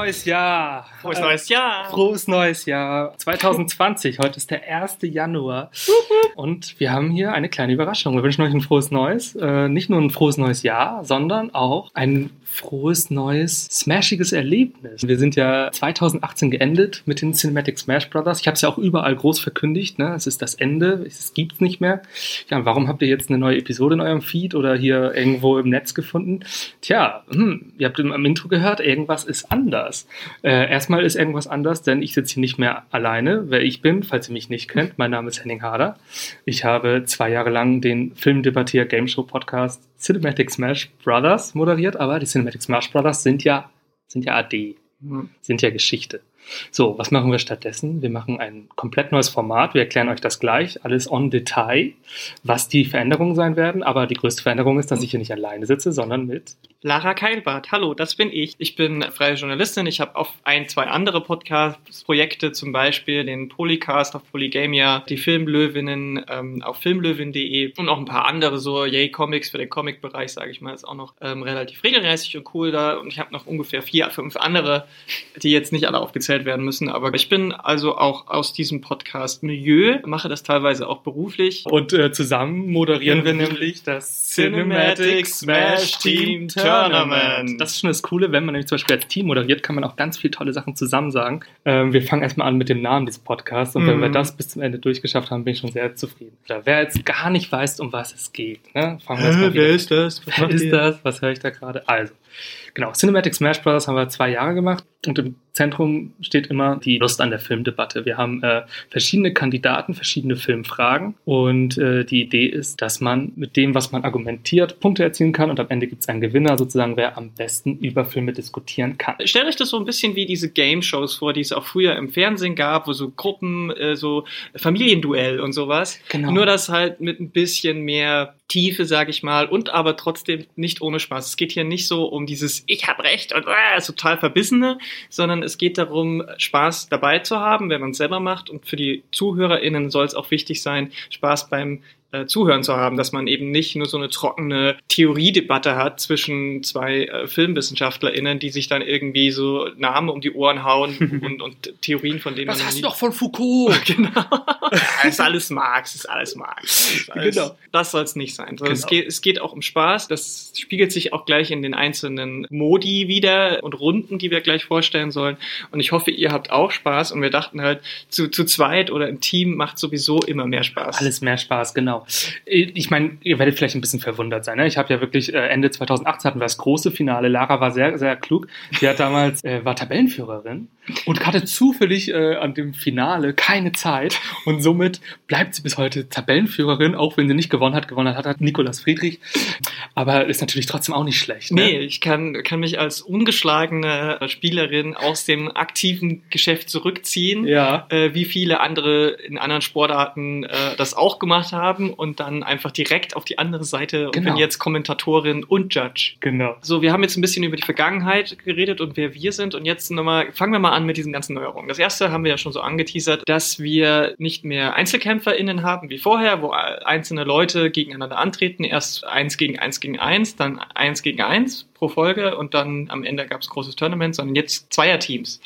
neues Jahr! Frohes neues Jahr! Frohes neues Jahr 2020. Heute ist der 1. Januar und wir haben hier eine kleine Überraschung. Wir wünschen euch ein frohes Neues. Nicht nur ein frohes neues Jahr, sondern auch ein frohes neues, smashiges Erlebnis. Wir sind ja 2018 geendet mit den Cinematic Smash Brothers. Ich habe es ja auch überall groß verkündigt. Ne? Es ist das Ende, es gibt's nicht mehr. Ja, warum habt ihr jetzt eine neue Episode in eurem Feed oder hier irgendwo im Netz gefunden? Tja, ihr habt am Intro gehört, irgendwas ist anders. Erstmal ist irgendwas anders, denn ich sitze hier nicht mehr alleine, wer ich bin, falls ihr mich nicht kennt. Mein Name ist Henning Harder. Ich habe 2 Jahre lang den Filmdebattier-Game-Show-Podcast Cinematic Smash Brothers moderiert, aber die Cinematic Smash Brothers sind ja AD, sind ja Geschichte. So, was machen wir stattdessen? Wir machen ein komplett neues Format. Wir erklären euch das gleich, alles en Detail, was die Veränderungen sein werden. Aber die größte Veränderung ist, dass ich hier nicht alleine sitze, sondern mit Lara Keilbart. Hallo, das bin ich. Ich bin freie Journalistin. Ich habe auch 2 andere Podcast-Projekte, zum Beispiel den Polycast auf Polygamia, die Filmlöwinnen auf filmlöwin.de und auch ein paar andere, so Yay Comics für den Comic-Bereich, sage ich mal, ist auch noch relativ regelmäßig und cool da. Und ich habe noch ungefähr 4, 5 andere, die jetzt nicht alle aufgezählt werden müssen. Aber ich bin also auch aus diesem Podcast-Milieu, mache das teilweise auch beruflich. Und zusammen moderieren wir nämlich das Cinematic Smash Team Tournament. Das ist schon das Coole, wenn man nämlich zum Beispiel als Team moderiert, kann man auch ganz viele tolle Sachen zusammen sagen. Wir fangen erstmal an mit dem Namen dieses Podcasts und wenn wir das bis zum Ende durchgeschafft haben, bin ich schon sehr zufrieden. Wer jetzt gar nicht weiß, um was es geht, ne? Fangen wir erstmal wer ist das? Wer ist das? Was höre ich da gerade? Also, genau, Cinematic Smash Brothers haben wir 2 Jahre gemacht und im Zentrum steht immer die Lust an der Filmdebatte. Wir haben verschiedene Kandidaten, verschiedene Filmfragen und die Idee ist, dass man mit dem, was man argumentiert, Punkte erzielen kann und am Ende gibt es einen Gewinner, sozusagen, wer am besten über Filme diskutieren kann. Stellt euch das so ein bisschen wie diese Game-Shows vor, die es auch früher im Fernsehen gab, wo so Gruppen, so Familienduell und sowas. Genau. Nur das halt mit ein bisschen mehr Tiefe, sage ich mal, und aber trotzdem nicht ohne Spaß. Es geht hier nicht so um dieses Ich hab recht und total Verbissene, sondern es geht darum, Spaß dabei zu haben, wenn man es selber macht. Und für die ZuhörerInnen soll es auch wichtig sein, Spaß beim Zuhören zu haben, dass man eben nicht nur so eine trockene Theoriedebatte hat zwischen 2 FilmwissenschaftlerInnen, die sich dann irgendwie so Namen um die Ohren hauen und Theorien, von denen Was man hast nie... du doch von Foucault? Genau. Das ist alles Marx, Genau. Das soll es nicht sein. Genau. Es geht auch um Spaß. Das spiegelt sich auch gleich in den einzelnen Modi wieder und Runden, die wir gleich vorstellen sollen. Und ich hoffe, ihr habt auch Spaß. Und wir dachten halt, zu zweit oder im Team macht sowieso immer mehr Spaß. Alles mehr Spaß, genau. Ich meine, ihr werdet vielleicht ein bisschen verwundert sein. Ne? Ich habe ja wirklich Ende 2018 hatten wir das große Finale. Lara war sehr, sehr klug. Die hat damals war Tabellenführerin und hatte zufällig an dem Finale keine Zeit und somit bleibt sie bis heute Tabellenführerin, auch wenn sie nicht gewonnen hat. Gewonnen hat Nikolaus Friedrich. Aber ist natürlich trotzdem auch nicht schlecht. Ne? Nee, ich kann mich als ungeschlagene Spielerin aus dem aktiven Geschäft zurückziehen, wie viele andere in anderen Sportarten das auch gemacht haben und dann einfach direkt auf die andere Seite und bin jetzt Kommentatorin und Judge. Genau. So, wir haben jetzt ein bisschen über die Vergangenheit geredet und wer wir sind und jetzt fangen wir mal an mit diesen ganzen Neuerungen. Das erste haben wir ja schon so angeteasert, dass wir nicht mehr EinzelkämpferInnen haben wie vorher, wo einzelne Leute gegeneinander antreten, erst 1 gegen 1 gegen 1, dann 1 gegen 1 pro Folge und dann am Ende gab es großes Tournament, sondern jetzt Zweierteams.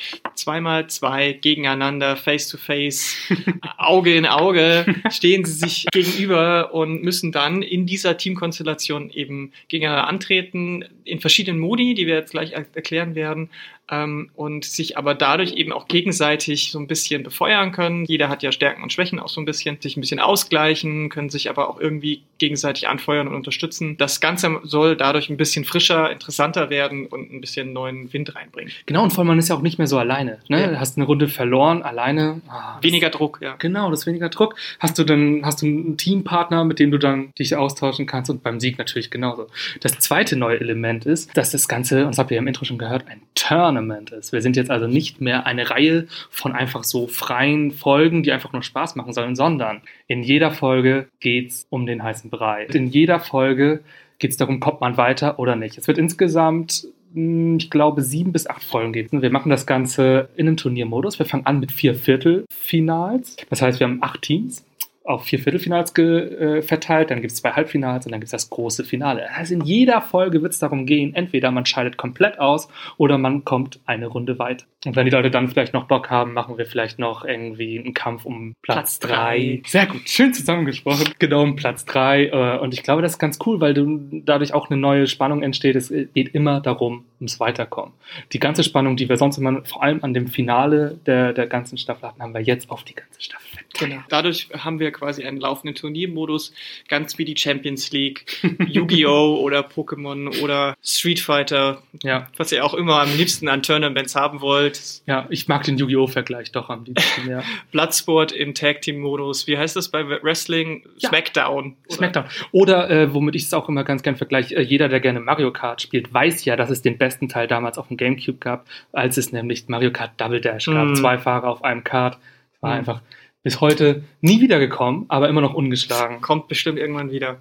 2x2 gegeneinander, face to face, Auge in Auge, stehen sie sich gegenüber und müssen dann in dieser Teamkonstellation eben gegeneinander antreten, in verschiedenen Modi, die wir jetzt gleich erklären werden, und sich aber dadurch eben auch gegenseitig so ein bisschen befeuern können. Jeder hat ja Stärken und Schwächen auch so ein bisschen, sich ein bisschen ausgleichen, können sich aber auch irgendwie gegenseitig anfeuern und unterstützen. Das Ganze soll dadurch ein bisschen frischer, interessanter werden und ein bisschen neuen Wind reinbringen. Genau, und vor allem man ist ja auch nicht mehr so alleine. Ne? Ja. Du hast eine Runde verloren, alleine. Weniger Druck, ja. Genau, das ist weniger Druck. Hast du einen Teampartner, mit dem du dann dich austauschen kannst und beim Sieg natürlich genauso. Das zweite neue Element ist, dass das Ganze, und das habt ihr ja im Intro schon gehört, ein Tournament ist. Wir sind jetzt also nicht mehr eine Reihe von einfach so freien Folgen, die einfach nur Spaß machen sollen, sondern in jeder Folge geht's um den heißen Brei. In jeder Folge geht's darum, kommt man weiter oder nicht. Es wird insgesamt, ich glaube, 7 bis 8 Folgen geben. Wir machen das Ganze in einem Turniermodus. Wir fangen an mit 4 Viertelfinals. Das heißt, wir haben 8 Teams. auf 4 Viertelfinals verteilt, dann gibt es 2 Halbfinals und dann gibt es das große Finale. Also in jeder Folge wird es darum gehen, entweder man scheidet komplett aus oder man kommt eine Runde weiter. Und wenn die Leute dann vielleicht noch Bock haben, machen wir vielleicht noch irgendwie einen Kampf um Platz 3. Sehr gut, schön zusammengesprochen. Genau, um Platz 3. Und ich glaube, das ist ganz cool, weil dadurch auch eine neue Spannung entsteht. Es geht immer darum, ums Weiterkommen. Die ganze Spannung, die wir sonst immer vor allem an dem Finale der ganzen Staffel hatten, haben wir jetzt auf die ganze Staffel. Genau. Dadurch haben wir quasi einen laufenden Turniermodus, ganz wie die Champions League, Yu-Gi-Oh! Oder Pokémon oder Street Fighter, was ihr auch immer am liebsten an Tournaments haben wollt. Ja, ich mag den Yu-Gi-Oh!-Vergleich doch am liebsten, ja. Bloodsport im Tag-Team-Modus. Wie heißt das bei Wrestling? Ja. Smackdown. Oder? Smackdown. Oder, womit ich es auch immer ganz gern vergleiche, jeder, der gerne Mario Kart spielt, weiß ja, dass es den besten Teil damals auf dem Gamecube gab, als es nämlich Mario Kart Double Dash gab. 2 Fahrer auf einem Kart. War einfach bis heute nie wiedergekommen, aber immer noch ungeschlagen. Kommt bestimmt irgendwann wieder.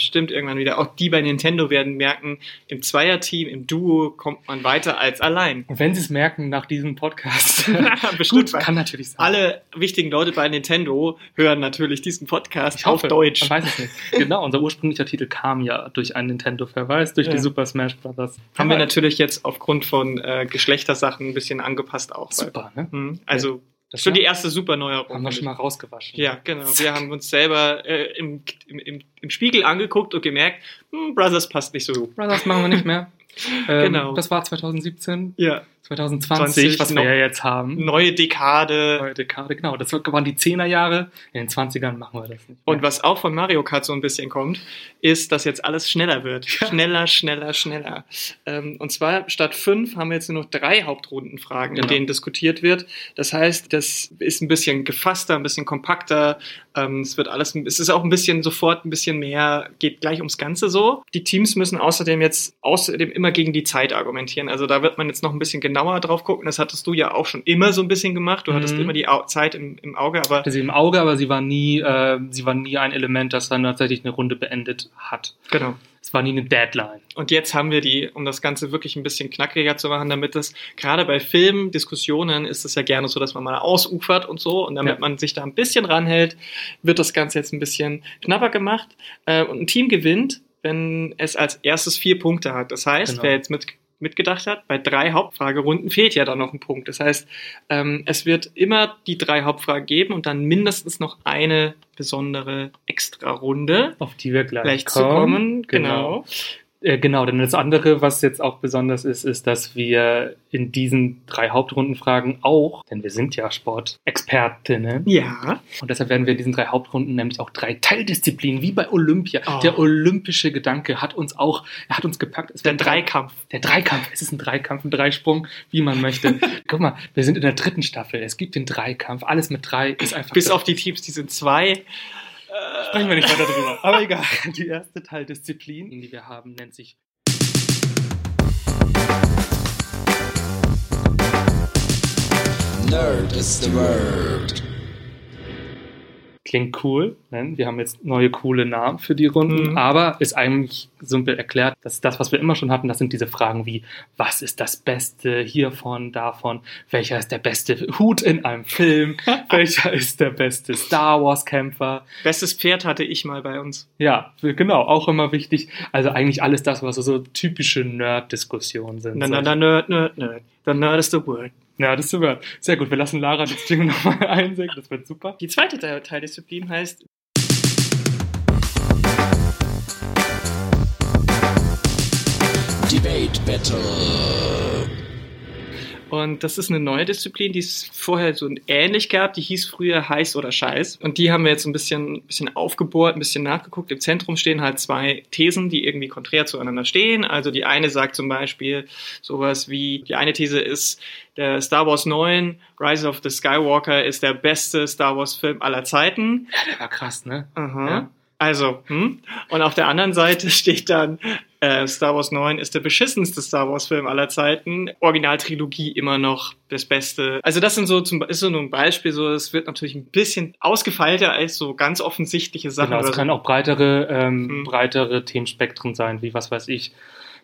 Auch die bei Nintendo werden merken, im Zweierteam, im Duo kommt man weiter als allein. Und wenn sie es merken nach diesem Podcast, bestimmt. Gut, kann natürlich sein. Alle wichtigen Leute bei Nintendo hören natürlich diesen Podcast auf Deutsch. Ich weiß es nicht. Genau, unser ursprünglicher Titel kam ja durch einen Nintendo-Verweis, durch die Super Smash Bros. Haben wir natürlich jetzt aufgrund von Geschlechtersachen ein bisschen angepasst auch. Super, ne? Also das ist schon die erste super Neuerung. Haben wir schon mal rausgewaschen. Ja, genau. Wir haben uns selber im Spiegel angeguckt und gemerkt, Brothers passt nicht so gut. Brothers machen wir nicht mehr. Genau. Das war 2017. Ja. 2020, was wir ja jetzt haben. Neue Dekade, genau. Das waren die 10er-Jahre. In den 20ern machen wir das nicht mehr. Und was auch von Mario Kart so ein bisschen kommt, ist, dass jetzt alles schneller wird. Ja. Schneller. Und zwar statt 5 haben wir jetzt nur noch 3 Hauptrundenfragen, in denen diskutiert wird. Das heißt, das ist ein bisschen gefasster, ein bisschen kompakter. Es ist auch sofort ein bisschen mehr, geht gleich ums Ganze so. Die Teams müssen außerdem immer gegen die Zeit argumentieren. Also da wird man jetzt noch ein bisschen genauer drauf gucken. Das hattest du ja auch schon immer so ein bisschen gemacht. Du hattest immer die Zeit im Auge, aber... Sie im Auge, aber sie war nie ein Element, das dann tatsächlich eine Runde beendet hat. Genau. Es war nie eine Deadline. Und jetzt haben wir um das Ganze wirklich ein bisschen knackiger zu machen, damit das, gerade bei Filmen, Diskussionen, ist es ja gerne so, dass man mal ausufert und so. Und damit man sich da ein bisschen ranhält, wird das Ganze jetzt ein bisschen knapper gemacht. Und ein Team gewinnt, wenn es als erstes 4 Punkte hat. Das heißt, wer jetzt mitgedacht hat, bei 3 Hauptfragerunden fehlt ja dann noch ein Punkt. Das heißt, es wird immer die 3 Hauptfragen geben und dann mindestens noch eine besondere Extra-Runde, auf die wir gleich kommen. Genau. Genau, denn das andere, was jetzt auch besonders ist, dass wir in diesen 3 Hauptrundenfragen auch, denn wir sind ja Sportexpertinnen. Ja. Und deshalb werden wir in diesen 3 Hauptrunden nämlich auch 3 Teildisziplinen, wie bei Olympia. Oh. Der olympische Gedanke hat uns gepackt. Es wird Dreikampf. Der Dreikampf. Es ist ein Dreikampf, ein Dreisprung, wie man möchte. Guck mal, wir sind in der 3. Staffel. Es gibt den Dreikampf. Alles mit 3 ist einfach... Bis auf die Teams, die sind 2. Sprechen wir nicht weiter drüber. Aber egal. Die erste Teildisziplin, die wir haben, nennt sich Nerd is the word. Klingt cool, ne? Wir haben jetzt neue coole Namen für die Runden, aber ist eigentlich simpel erklärt, das ist das, was wir immer schon hatten, das sind diese Fragen wie, was ist das Beste hiervon, davon, welcher ist der beste Hut in einem Film, welcher ist der beste Star Wars Kämpfer. Bestes Pferd hatte ich mal bei uns. Ja, genau, auch immer wichtig, also eigentlich alles das, was so typische Nerd-Diskussionen sind. Nerd. The Nerd is the word. Ja, das ist super. Sehr gut, wir lassen Lara das Ding nochmal einsingen, das wird super. Die zweite Teildisziplin heißt Debate Battle. Und das ist eine neue Disziplin, die es vorher so ähnlich gab. Die hieß früher Heiß oder Scheiß. Und die haben wir jetzt ein bisschen aufgebohrt, ein bisschen nachgeguckt. Im Zentrum stehen halt 2 Thesen, die irgendwie konträr zueinander stehen. Also die eine sagt zum Beispiel sowas wie, die eine These ist, der Star Wars 9, Rise of the Skywalker, ist der beste Star Wars Film aller Zeiten. Ja, der war krass, ne? Aha. Ja. Also, Und auf der anderen Seite steht dann, Star Wars 9 ist der beschissenste Star Wars Film aller Zeiten. Originaltrilogie immer noch das Beste. Also das ist so ein Beispiel, so, es wird natürlich ein bisschen ausgefeilter als so ganz offensichtliche Sachen. Genau, es kann auch breitere Themenspektren sein, wie was weiß ich,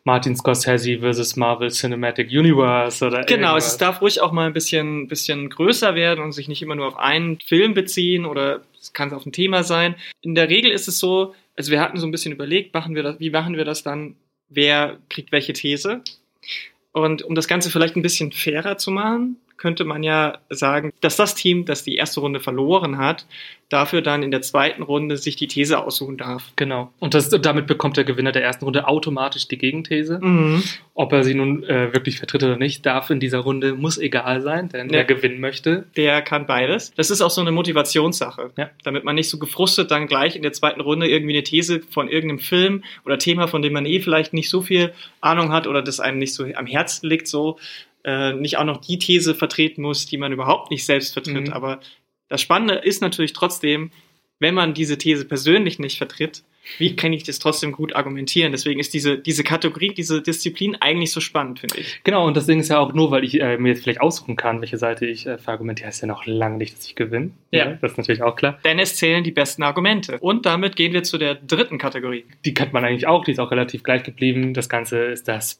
Martin Scorsese versus Marvel Cinematic Universe oder Genau, irgendwas. es darf ruhig auch mal ein bisschen größer werden und sich nicht immer nur auf einen Film beziehen oder es kann auf ein Thema sein. In der Regel ist es so, also wir hatten so ein bisschen überlegt, wie machen wir das dann, wer kriegt welche These? Und um das Ganze vielleicht ein bisschen fairer zu machen, könnte man ja sagen, dass das Team, das die erste Runde verloren hat, dafür dann in der zweiten Runde sich die These aussuchen darf. Genau. Und damit bekommt der Gewinner der ersten Runde automatisch die Gegenthese. Mhm. Ob er sie nun wirklich vertritt oder nicht, darf in dieser Runde, muss egal sein, denn wer gewinnen möchte. Der kann beides. Das ist auch so eine Motivationssache, damit man nicht so gefrustet dann gleich in der zweiten Runde irgendwie eine These von irgendeinem Film oder Thema, von dem man vielleicht nicht so viel Ahnung hat oder das einem nicht so am Herzen liegt, so nicht auch noch die These vertreten muss, die man überhaupt nicht selbst vertritt. Mhm. Aber das Spannende ist natürlich trotzdem, wenn man diese These persönlich nicht vertritt, wie kann ich das trotzdem gut argumentieren? Deswegen ist diese Kategorie, diese Disziplin eigentlich so spannend, finde ich. Genau, und das Ding ist ja auch nur, weil ich mir jetzt vielleicht aussuchen kann, welche Seite ich verargumentiere, heißt ja noch lange nicht, dass ich gewinne. Ja. Das ist natürlich auch klar. Denn es zählen die besten Argumente. Und damit gehen wir zu der dritten Kategorie. Die kennt man eigentlich auch, die ist auch relativ gleich geblieben. Das Ganze ist das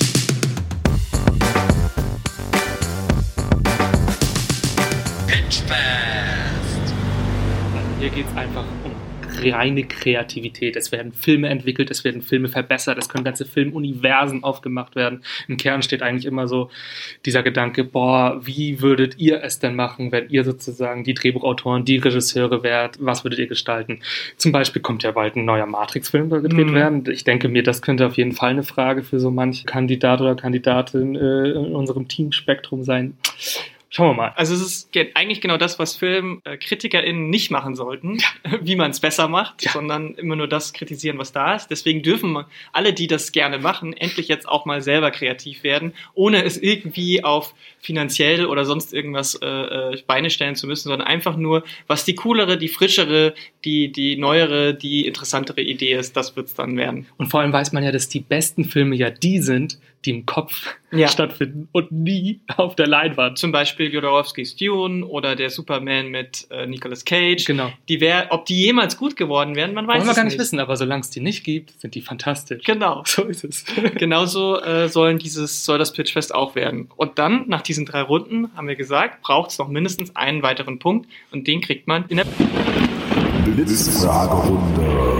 Hier geht es einfach um reine Kreativität. Es werden Filme entwickelt, es werden Filme verbessert, es können ganze Filmuniversen aufgemacht werden. Im Kern steht eigentlich immer so dieser Gedanke, wie würdet ihr es denn machen, wenn ihr sozusagen die Drehbuchautoren, die Regisseure wärt, was würdet ihr gestalten? Zum Beispiel kommt ja bald ein neuer Matrix-Film gedreht werden. Ich denke mir, das könnte auf jeden Fall eine Frage für so manch Kandidat oder Kandidatin in unserem Teamspektrum sein. Schauen wir mal. Also es ist eigentlich genau das, was FilmkritikerInnen nicht machen sollten, wie man es besser macht, sondern immer nur das kritisieren, was da ist. Deswegen dürfen alle, die das gerne machen, endlich jetzt auch mal selber kreativ werden, ohne es irgendwie auf finanziell oder sonst irgendwas Beine stellen zu müssen, sondern einfach nur, was die coolere, die frischere, die neuere, die interessantere Idee ist, das wird es dann werden. Und vor allem weiß man ja, dass die besten Filme ja die sind, die im Kopf stattfinden und nie auf der Leinwand. Zum Beispiel Jodorowskis Dune oder der Superman mit Nicolas Cage. Genau. Ob die jemals gut geworden wären, man weiß es nicht. Wollen wir gar nicht wissen, aber solange es die nicht gibt, sind die fantastisch. Genau. So ist es. Genauso soll das Pitchfest auch werden. Und dann, nach diesen 3 Runden, haben wir gesagt, braucht es noch mindestens einen weiteren Punkt und den kriegt man in der Blitzfragerunde.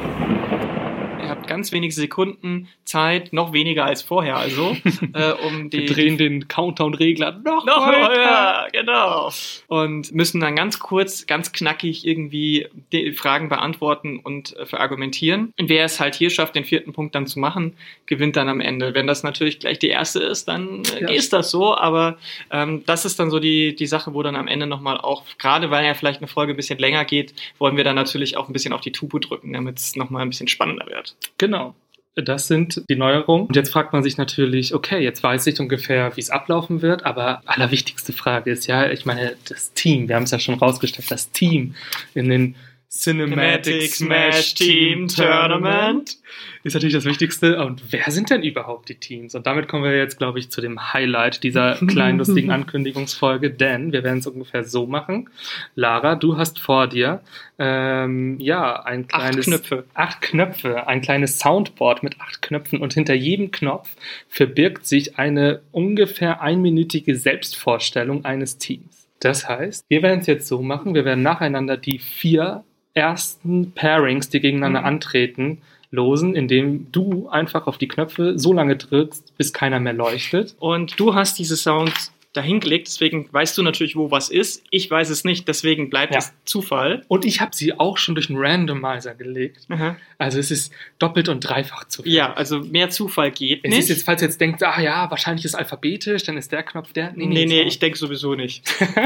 Ihr habt ganz wenige Sekunden Zeit, noch weniger als vorher also, Wir drehen den Countdown-Regler noch höher, genau. Und müssen dann ganz kurz, ganz knackig irgendwie die Fragen beantworten und verargumentieren. Und wer es halt hier schafft, den 4. Punkt dann zu machen, gewinnt dann am Ende. Wenn das natürlich gleich die erste ist, dann ist das so, aber das ist dann so die Sache, wo dann am Ende nochmal auch, gerade weil ja vielleicht eine Folge ein bisschen länger geht, wollen wir dann natürlich auch ein bisschen auf die Tube drücken, damit es nochmal ein bisschen spannender wird. Genau. Das sind die Neuerungen. Und jetzt fragt man sich natürlich, okay, jetzt weiß ich ungefähr, wie es ablaufen wird, aber allerwichtigste Frage ist ich meine, das Team, wir haben es ja schon rausgestellt, das Team in den Cinematic Smash Team Tournament ist natürlich das Wichtigste. Und wer sind denn überhaupt die Teams? Und damit kommen wir jetzt, glaube ich, zu dem Highlight dieser kleinen, lustigen Ankündigungsfolge, denn wir werden es ungefähr so machen. Lara, du hast vor dir ein kleines 8 Knöpfe, ein kleines Soundboard mit 8 Knöpfen und hinter jedem Knopf verbirgt sich eine ungefähr einminütige Selbstvorstellung eines Teams. Das heißt, wir werden es jetzt so machen, wir werden nacheinander die 4 ersten Pairings, die gegeneinander antreten, losen, indem du einfach auf die Knöpfe so lange drückst, bis keiner mehr leuchtet. Und du hast diese Sounds dahin gelegt, deswegen weißt du natürlich, wo was ist. Ich weiß es nicht, deswegen bleibt es Zufall. Und ich habe sie auch schon durch einen Randomizer gelegt. Aha. Also es ist doppelt und dreifach Zufall. Ja, also mehr Zufall geht nicht. Ist jetzt, falls ihr jetzt denkt, wahrscheinlich ist alphabetisch, dann ist der Knopf der. Nee, ich denke sowieso nicht.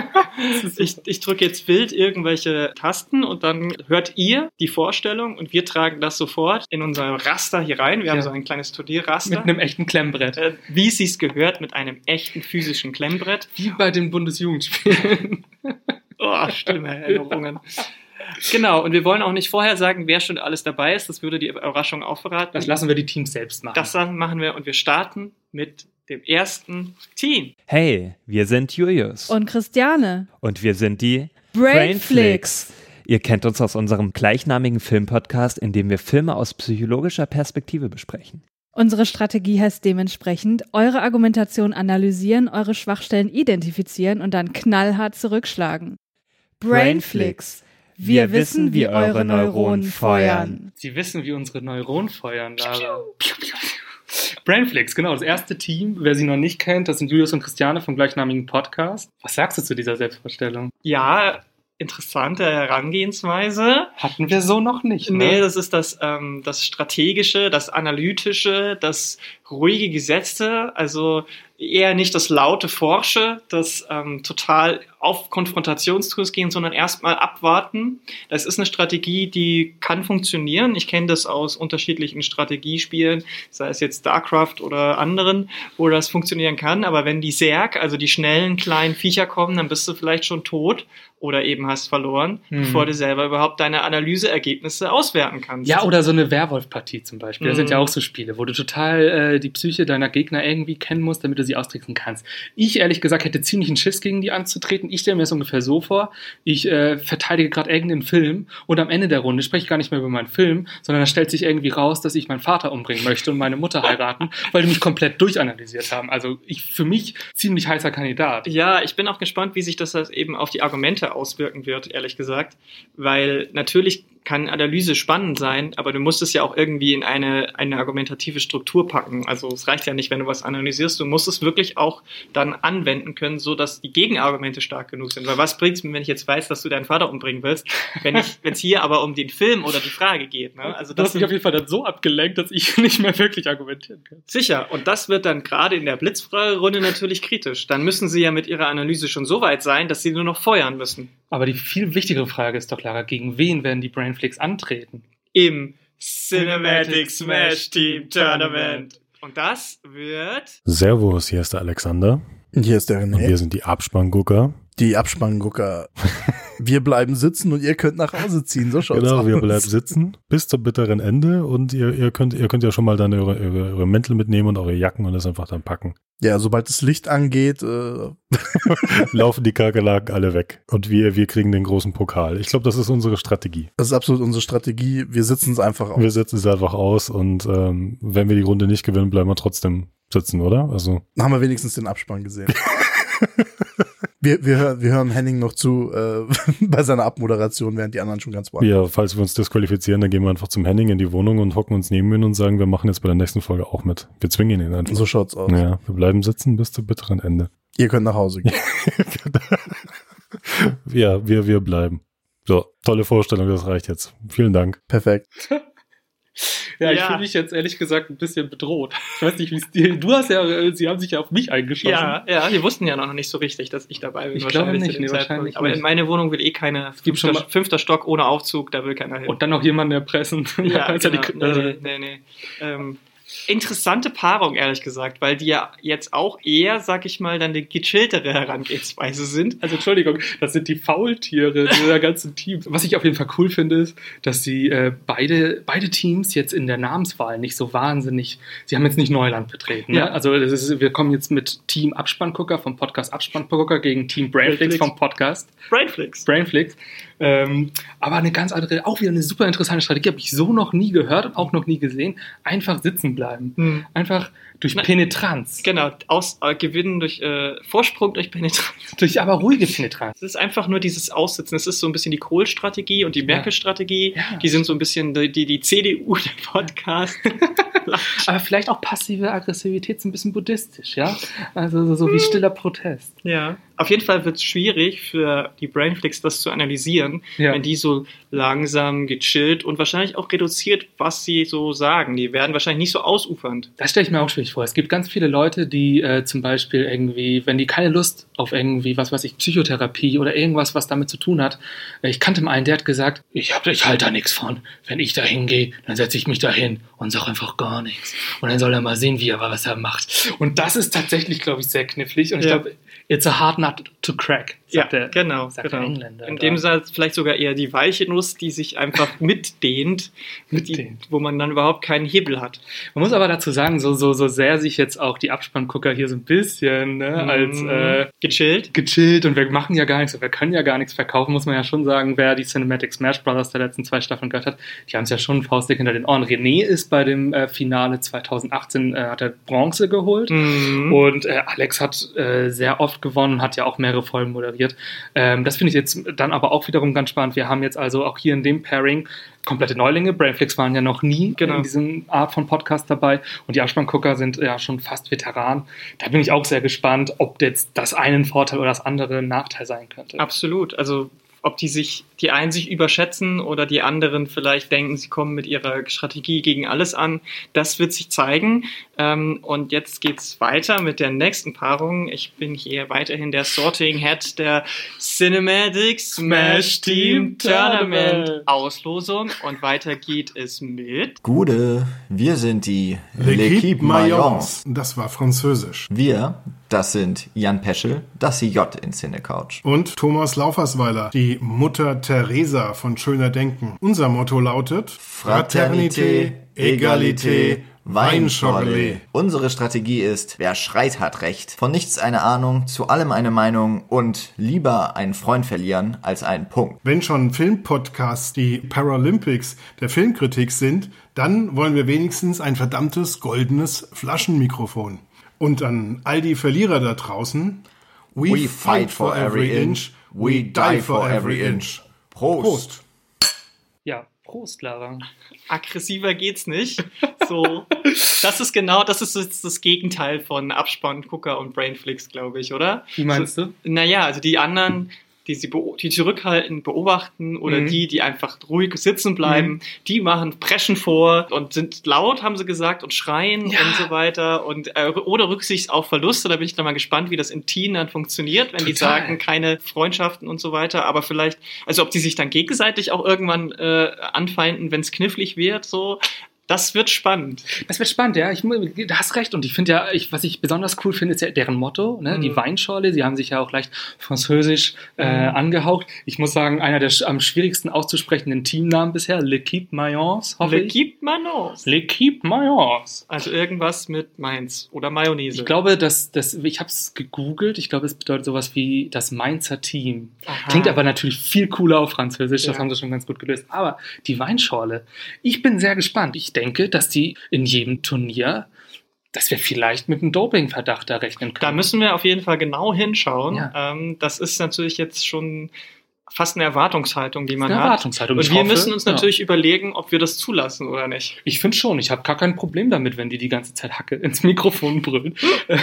Ich drücke jetzt wild irgendwelche Tasten und dann hört ihr die Vorstellung und wir tragen das sofort in unser Raster hier rein. Wir haben so ein kleines Turnierraster. Mit einem echten Klemmbrett. Wie es sich gehört, mit einem echten physischen Klemmbrett. Wie bei den Bundesjugendspielen. Schlimme Erinnerungen. Genau, und wir wollen auch nicht vorher sagen, wer schon alles dabei ist. Das würde die Überraschung auch verraten. Das lassen wir die Teams selbst machen. Das machen wir und wir starten mit dem ersten Team. Hey, wir sind Julius. Und Christiane. Und wir sind die Brainflix. Ihr kennt uns aus unserem gleichnamigen Filmpodcast, in dem wir Filme aus psychologischer Perspektive besprechen. Unsere Strategie heißt dementsprechend, eure Argumentation analysieren, eure Schwachstellen identifizieren und dann knallhart zurückschlagen. Brainflix. Wir wissen, wie eure Neuronen feuern. Sie wissen, wie unsere Neuronen feuern, Lara. Brainflix, genau, das erste Team. Wer sie noch nicht kennt, das sind Julius und Christiane vom gleichnamigen Podcast. Was sagst du zu dieser Selbstvorstellung? Ja, interessante Herangehensweise. Hatten wir so noch nicht, ne? Nee, das ist das Strategische, das Analytische, das ruhige Gesetzte, also eher nicht das laute Forsche, das total auf Konfrontationskurs gehen, sondern erstmal abwarten. Das ist eine Strategie, die kann funktionieren. Ich kenne das aus unterschiedlichen Strategiespielen, sei es jetzt StarCraft oder anderen, wo das funktionieren kann. Aber wenn die Zerg, also die schnellen kleinen Viecher kommen, dann bist du vielleicht schon tot oder eben hast verloren, bevor du selber überhaupt deine Analyseergebnisse auswerten kannst. Ja, oder so eine Werwolf-Partie zum Beispiel. Das sind ja auch so Spiele, wo du total die Psyche deiner Gegner irgendwie kennen musst, damit du sie austricksen kannst. Ich, ehrlich gesagt, hätte ziemlich einen Schiss, gegen die anzutreten. Ich stelle mir das ungefähr so vor, ich verteidige gerade irgendeinen Film und am Ende der Runde spreche ich gar nicht mehr über meinen Film, sondern da stellt sich irgendwie raus, dass ich meinen Vater umbringen möchte und meine Mutter heiraten, weil die mich komplett durchanalysiert haben. Also für mich ziemlich heißer Kandidat. Ja, ich bin auch gespannt, wie sich das eben auf die Argumente auswirken wird, ehrlich gesagt, weil natürlich kann Analyse spannend sein, aber du musst es ja auch irgendwie in eine argumentative Struktur packen. Also es reicht ja nicht, wenn du was analysierst, du musst es wirklich auch dann anwenden können, so dass die Gegenargumente stark genug sind. Weil was bringt es mir, wenn ich jetzt weiß, dass du deinen Vater umbringen willst, wenn es hier aber um den Film oder die Frage geht? Ne? Also du hast mich auf jeden Fall dann so abgelenkt, dass ich nicht mehr wirklich argumentieren kann. Sicher, und das wird dann gerade in der Blitzfragerunde natürlich kritisch. Dann müssen sie ja mit ihrer Analyse schon so weit sein, dass sie nur noch feuern müssen. Aber die viel wichtigere Frage ist doch, Lara, gegen wen werden die Brainflix antreten? Im Cinematic Smash Team Tournament. Und das wird... Servus, hier ist der Alexander. Und hier ist der René. Und wir sind die Abspanngucker. Die Abspanngucker. Wir bleiben sitzen und ihr könnt nach Hause ziehen. So schaut's aus. Genau, wir bleiben sitzen bis zum bitteren Ende und ihr könnt ja schon mal dann eure Mäntel mitnehmen und eure Jacken und das einfach dann packen. Ja, sobald das Licht angeht, laufen die Kakerlaken alle weg und wir kriegen den großen Pokal. Ich glaube, das ist unsere Strategie. Das ist absolut unsere Strategie. Wir sitzen es einfach aus. Wir setzen es einfach aus und wenn wir die Runde nicht gewinnen, bleiben wir trotzdem sitzen, oder? Also dann haben wir wenigstens den Abspann gesehen. Wir hören Henning noch zu bei seiner Abmoderation, während die anderen schon ganz woanders. Ja, falls wir uns disqualifizieren, dann gehen wir einfach zum Henning in die Wohnung und hocken uns neben ihn und sagen, wir machen jetzt bei der nächsten Folge auch mit. Wir zwingen ihn einfach. So schaut's aus. Ja, wir bleiben sitzen bis zum bitteren Ende. Ihr könnt nach Hause gehen. Ja, wir bleiben. So, tolle Vorstellung, das reicht jetzt. Vielen Dank. Perfekt. Ja, ich fühle mich jetzt ehrlich gesagt ein bisschen bedroht. Ich weiß nicht, wie es dir... Sie haben sich ja auf mich eingeschossen. Ja, die wussten ja noch nicht so richtig, dass ich dabei bin. Ich glaube nicht, wahrscheinlich aber nicht. in meine Wohnung will eh keiner. Es gibt schon mal 5. Stock ohne Aufzug, da will keiner hin. Und dann noch jemanden erpressen. Ja, genau. Nee. Interessante Paarung, ehrlich gesagt, weil die ja jetzt auch eher, sag ich mal, dann die gechilltere Herangehensweise sind. Also Entschuldigung, das sind die Faultiere dieser ganzen Teams. Was ich auf jeden Fall cool finde, ist, dass sie beide Teams jetzt in der Namenswahl nicht so wahnsinnig, sie haben jetzt nicht Neuland betreten. Ja. Ne? Also wir kommen jetzt mit Team Abspanngucker vom Podcast Abspanngucker gegen Team Brainflix vom Podcast Brainflix. Aber eine ganz andere, auch wieder eine super interessante Strategie, habe ich so noch nie gehört und auch noch nie gesehen. Einfach sitzen bleiben. Einfach durch Penetranz. Genau, gewinnen durch Vorsprung durch Penetranz. Durch aber ruhige Penetranz. Es ist einfach nur dieses Aussitzen. Es ist so ein bisschen die Kohl-Strategie und die Merkel-Strategie. Ja. Die sind so ein bisschen die CDU der Podcast. Aber vielleicht auch passive Aggressivität, so ein bisschen buddhistisch, ja? Also so wie stiller Protest. Ja. Auf jeden Fall wird es schwierig für die Brainflix, das zu analysieren, wenn die so langsam, gechillt und wahrscheinlich auch reduziert, was sie so sagen. Die werden wahrscheinlich nicht so ausufernd. Das stelle ich mir auch schwierig vor. Es gibt ganz viele Leute, die zum Beispiel irgendwie, wenn die keine Lust auf irgendwie, was weiß ich, Psychotherapie oder irgendwas, was damit zu tun hat. Ich kannte mal einen, der hat gesagt, ich halte da nichts von. Wenn ich da hingehe, dann setze ich mich da hin und sage einfach gar nichts. Und dann soll er mal sehen, was er macht. Und das ist tatsächlich, glaube ich, sehr knifflig. Und ich glaube, it's a hard nut to crack. sagt der genau. Engländer. In dem Sinne vielleicht sogar eher die weiche Nuss, die sich einfach mitdehnt, wo man dann überhaupt keinen Hebel hat. Man muss aber dazu sagen, so sehr sich jetzt auch die Abspanngucker hier so ein bisschen als gechillt und wir machen ja gar nichts, wir können ja gar nichts verkaufen, muss man ja schon sagen, wer die Cinematic Smash Brothers der letzten 2 Staffeln gehört hat, die haben es ja schon faustdick hinter den Ohren. René ist bei dem Finale 2018 hat er Bronze geholt und Alex hat sehr oft gewonnen, hat ja auch mehrere Folgen moderiert. Das finde ich jetzt dann aber auch wiederum ganz spannend. Wir haben jetzt also auch hier in dem Pairing komplette Neulinge. Brainflix waren ja noch nie in diesem Art von Podcast dabei und die Abspanngucker sind ja schon fast Veteranen. Da bin ich auch sehr gespannt, ob jetzt das einen Vorteil oder das andere ein Nachteil sein könnte. Absolut. Also ob die einen sich überschätzen oder die anderen vielleicht denken, sie kommen mit ihrer Strategie gegen alles an, das wird sich zeigen. Und jetzt geht's weiter mit der nächsten Paarung. Ich bin hier weiterhin der Sorting Head der Cinematic Smash Team Tournament Auslosung und weiter geht es mit Gude, wir sind die L'Équipe Mayence. Das war französisch. Wir, das sind Jan Peschel, das J in Cinecouch. Und Thomas Laufersweiler, die Mutter Teresa von Schöner Denken. Unser Motto lautet Fraternité, Egalité, Weinschorle. Unsere Strategie ist, wer schreit, hat Recht. Von nichts eine Ahnung, zu allem eine Meinung und lieber einen Freund verlieren als einen Punkt. Wenn schon Filmpodcasts die Paralympics der Filmkritik sind, dann wollen wir wenigstens ein verdammtes goldenes Flaschenmikrofon. Und an all die Verlierer da draußen, we fight for every inch, we die for every inch. Prost! Ja, Prost, Lara. Aggressiver geht's nicht. So, das ist jetzt das Gegenteil von Abspanngucker und Brainflix, glaube ich, oder? Wie meinst du? Naja, also die anderen, die zurückhaltend beobachten oder die einfach ruhig sitzen bleiben, die preschen vor und sind laut, haben sie gesagt, und schreien und so weiter und oder Rücksicht auf Verluste. Da bin ich dann mal gespannt, wie das im Team dann funktioniert, wenn die sagen, keine Freundschaften und so weiter, aber vielleicht, also ob die sich dann gegenseitig auch irgendwann anfeinden, wenn es knifflig wird, so. Das wird spannend. Das wird spannend, ja. Du hast recht. Und ich finde ja, was ich besonders cool finde, ist ja deren Motto, ne? Die Weinschorle. Sie haben sich ja auch leicht französisch angehaucht. Ich muss sagen, einer der am schwierigsten auszusprechenden Teamnamen bisher. L'Équipe Mayence, hoffe ich. L'Équipe Mayence. L'Équipe Mayence. Also irgendwas mit Mainz oder Mayonnaise. Ich glaube, ich habe es gegoogelt. Ich glaube, es bedeutet sowas wie das Mainzer Team. Aha. Klingt aber natürlich viel cooler auf Französisch. Das haben sie schon ganz gut gelöst. Aber die Weinschorle. Ich bin sehr gespannt. Ich denke, dass die in jedem Turnier, dass wir vielleicht mit einem Doping-Verdacht da rechnen können. Da müssen wir auf jeden Fall genau hinschauen. Ja. Das ist natürlich jetzt schon fast eine Erwartungshaltung, die man eine hat. Erwartungshaltung. Und wir müssen uns natürlich überlegen, ob wir das zulassen oder nicht. Ich finde schon. Ich habe gar kein Problem damit, wenn die ganze Zeit Hacke ins Mikrofon brüllen.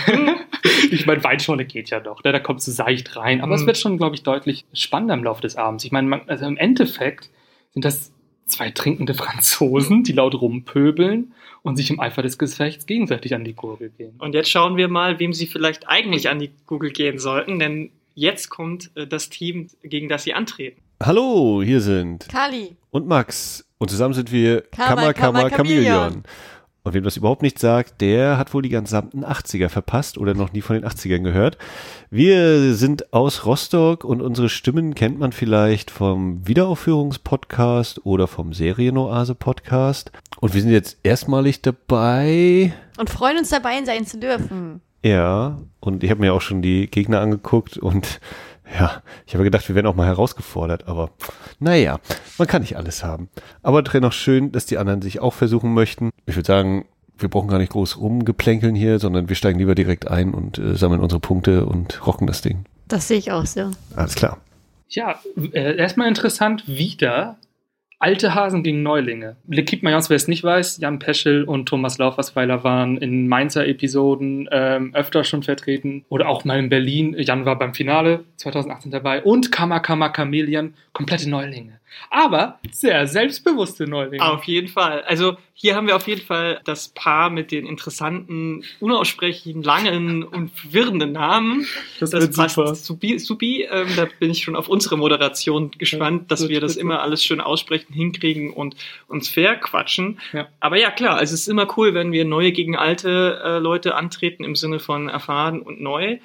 Ich meine, Weinschorle geht ja doch. Da kommst du seicht rein. Aber es wird schon, glaube ich, deutlich spannender im Laufe des Abends. Ich meine, also im Endeffekt sind das 2 trinkende Franzosen, die laut rumpöbeln und sich im Eifer des Gefechts gegenseitig an die Gurgel gehen. Und jetzt schauen wir mal, wem sie vielleicht eigentlich an die Gurgel gehen sollten, denn jetzt kommt das Team, gegen das sie antreten. Hallo, hier sind Kali und Max und zusammen sind wir Kammer Chameleon. Und wem das überhaupt nicht sagt, der hat wohl die gesamten 80er verpasst oder noch nie von den 80ern gehört. Wir sind aus Rostock und unsere Stimmen kennt man vielleicht vom Wiederaufführungspodcast oder vom Serienoase-Podcast. Und wir sind jetzt erstmalig dabei. Und freuen uns dabei sein zu dürfen. Ja, und ich habe mir auch schon die Gegner angeguckt und ja, ich habe gedacht, wir werden auch mal herausgefordert, aber naja, man kann nicht alles haben. Aber dennoch schön, dass die anderen sich auch versuchen möchten. Ich würde sagen, wir brauchen gar nicht groß rumgeplänkeln hier, sondern wir steigen lieber direkt ein und sammeln unsere Punkte und rocken das Ding. Das sehe ich auch so. Alles klar. Ja, erstmal interessant, wieder alte Hasen gegen Neulinge. L'Équipe Mayence, wer es nicht weiß, Jan Peschel und Thomas Laufersweiler waren in Mainzer Episoden öfter schon vertreten oder auch mal in Berlin. Jan war beim Finale 2018 dabei und Kammer Chameleon, komplette Neulinge. Aber sehr selbstbewusste Neulinge. Auf jeden Fall. Also hier haben wir auf jeden Fall das Paar mit den interessanten, unaussprechlichen, langen und verwirrenden Namen. Das wird passt super. Supi. Da bin ich schon auf unsere Moderation gespannt, dass wir das immer alles schön aussprechen, hinkriegen und uns fair quatschen. Ja. Aber ja, klar, also es ist immer cool, wenn wir neue gegen alte Leute antreten im Sinne von erfahren und neu.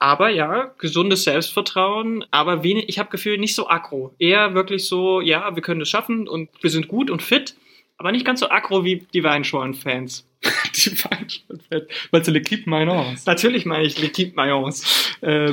Aber ja, gesundes Selbstvertrauen, aber wenig, ich habe Gefühl, nicht so aggro. Eher wirklich so, ja, wir können das schaffen und wir sind gut und fit, aber nicht ganz so aggro wie die Weinschorlen-Fans. Die Weinschorlen-Fans. Meinst du L'Équipe Mayence? Natürlich meine ich L'Équipe Mayence.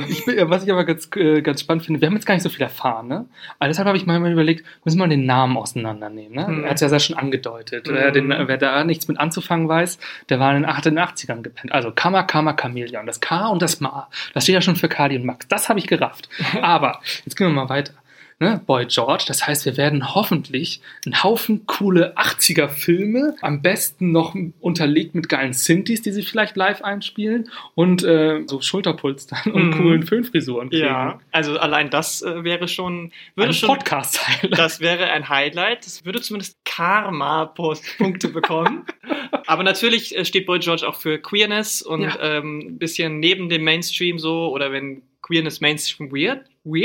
Was ich aber ganz spannend finde, wir haben jetzt gar nicht so viel erfahren, ne? Aber deshalb habe ich mal überlegt, müssen wir den Namen auseinandernehmen, ne? Er hat es ja schon angedeutet. Wer da nichts mit anzufangen weiß, der war in den 80ern gepennt. Also Karma, Chameleon. Das K und das Ma, das steht ja schon für Kali und Max. Das habe ich gerafft. Aber, jetzt gehen wir mal weiter. Ne, Boy George, das heißt, wir werden hoffentlich einen Haufen coole 80er-Filme, am besten noch unterlegt mit geilen Synthes, die sie vielleicht live einspielen und so Schulterpolstern und coolen Föhnfrisuren kriegen. Ja, also allein das wäre schon... Podcast-Highlight. Das wäre ein Highlight. Das würde zumindest Karma-Punkte bekommen. Aber natürlich steht Boy George auch für Queerness und ein bisschen neben dem Mainstream so, oder wenn Queerness Mainstream wird.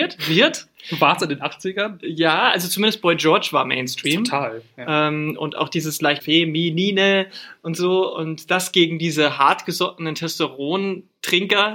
War es in den 80ern? Ja, also zumindest Boy George war Mainstream. Total. Ja. Und auch dieses leicht Feminine und so. Und das gegen diese hartgesottenen Testosteron-Trinker.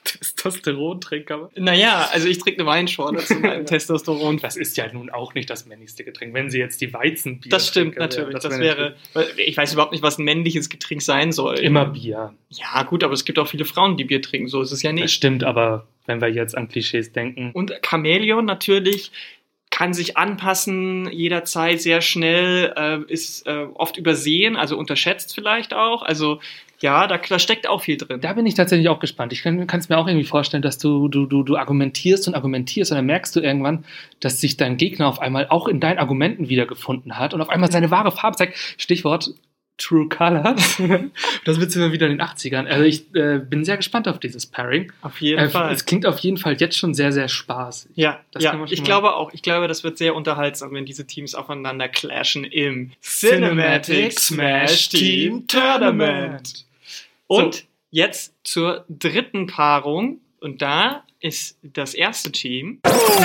Testosteron-Trinker? Naja, also ich trinke eine Weinschorle zu meinem Testosteron. Das ist ja nun auch nicht das männlichste Getränk. Wenn sie jetzt die Weizenbier... Das stimmt natürlich. Das wäre... Ich weiß überhaupt nicht, was ein männliches Getränk sein soll. Immer Bier. Ja, gut, aber es gibt auch viele Frauen, die Bier trinken. So ist es ja nicht. Das stimmt, aber wenn wir jetzt an Klischees denken. Und Chameleon natürlich kann sich anpassen, jederzeit sehr schnell, ist oft übersehen, also unterschätzt vielleicht auch. Also ja, da steckt auch viel drin. Da bin ich tatsächlich auch gespannt. Ich kann es mir auch irgendwie vorstellen, dass du argumentierst und dann merkst du irgendwann, dass sich dein Gegner auf einmal auch in deinen Argumenten wiedergefunden hat und auf einmal seine wahre Farbe zeigt. Stichwort True Colors. Das wird immer wieder in den 80ern. Also ich bin sehr gespannt auf dieses Pairing. Auf jeden Fall. Es klingt auf jeden Fall jetzt schon sehr, sehr spaßig. Ja, ich glaube auch. Ich glaube, das wird sehr unterhaltsam, wenn diese Teams aufeinander clashen im Cinematic Smash Team Tournament. Und jetzt zur dritten Paarung. Und da ist das erste Team.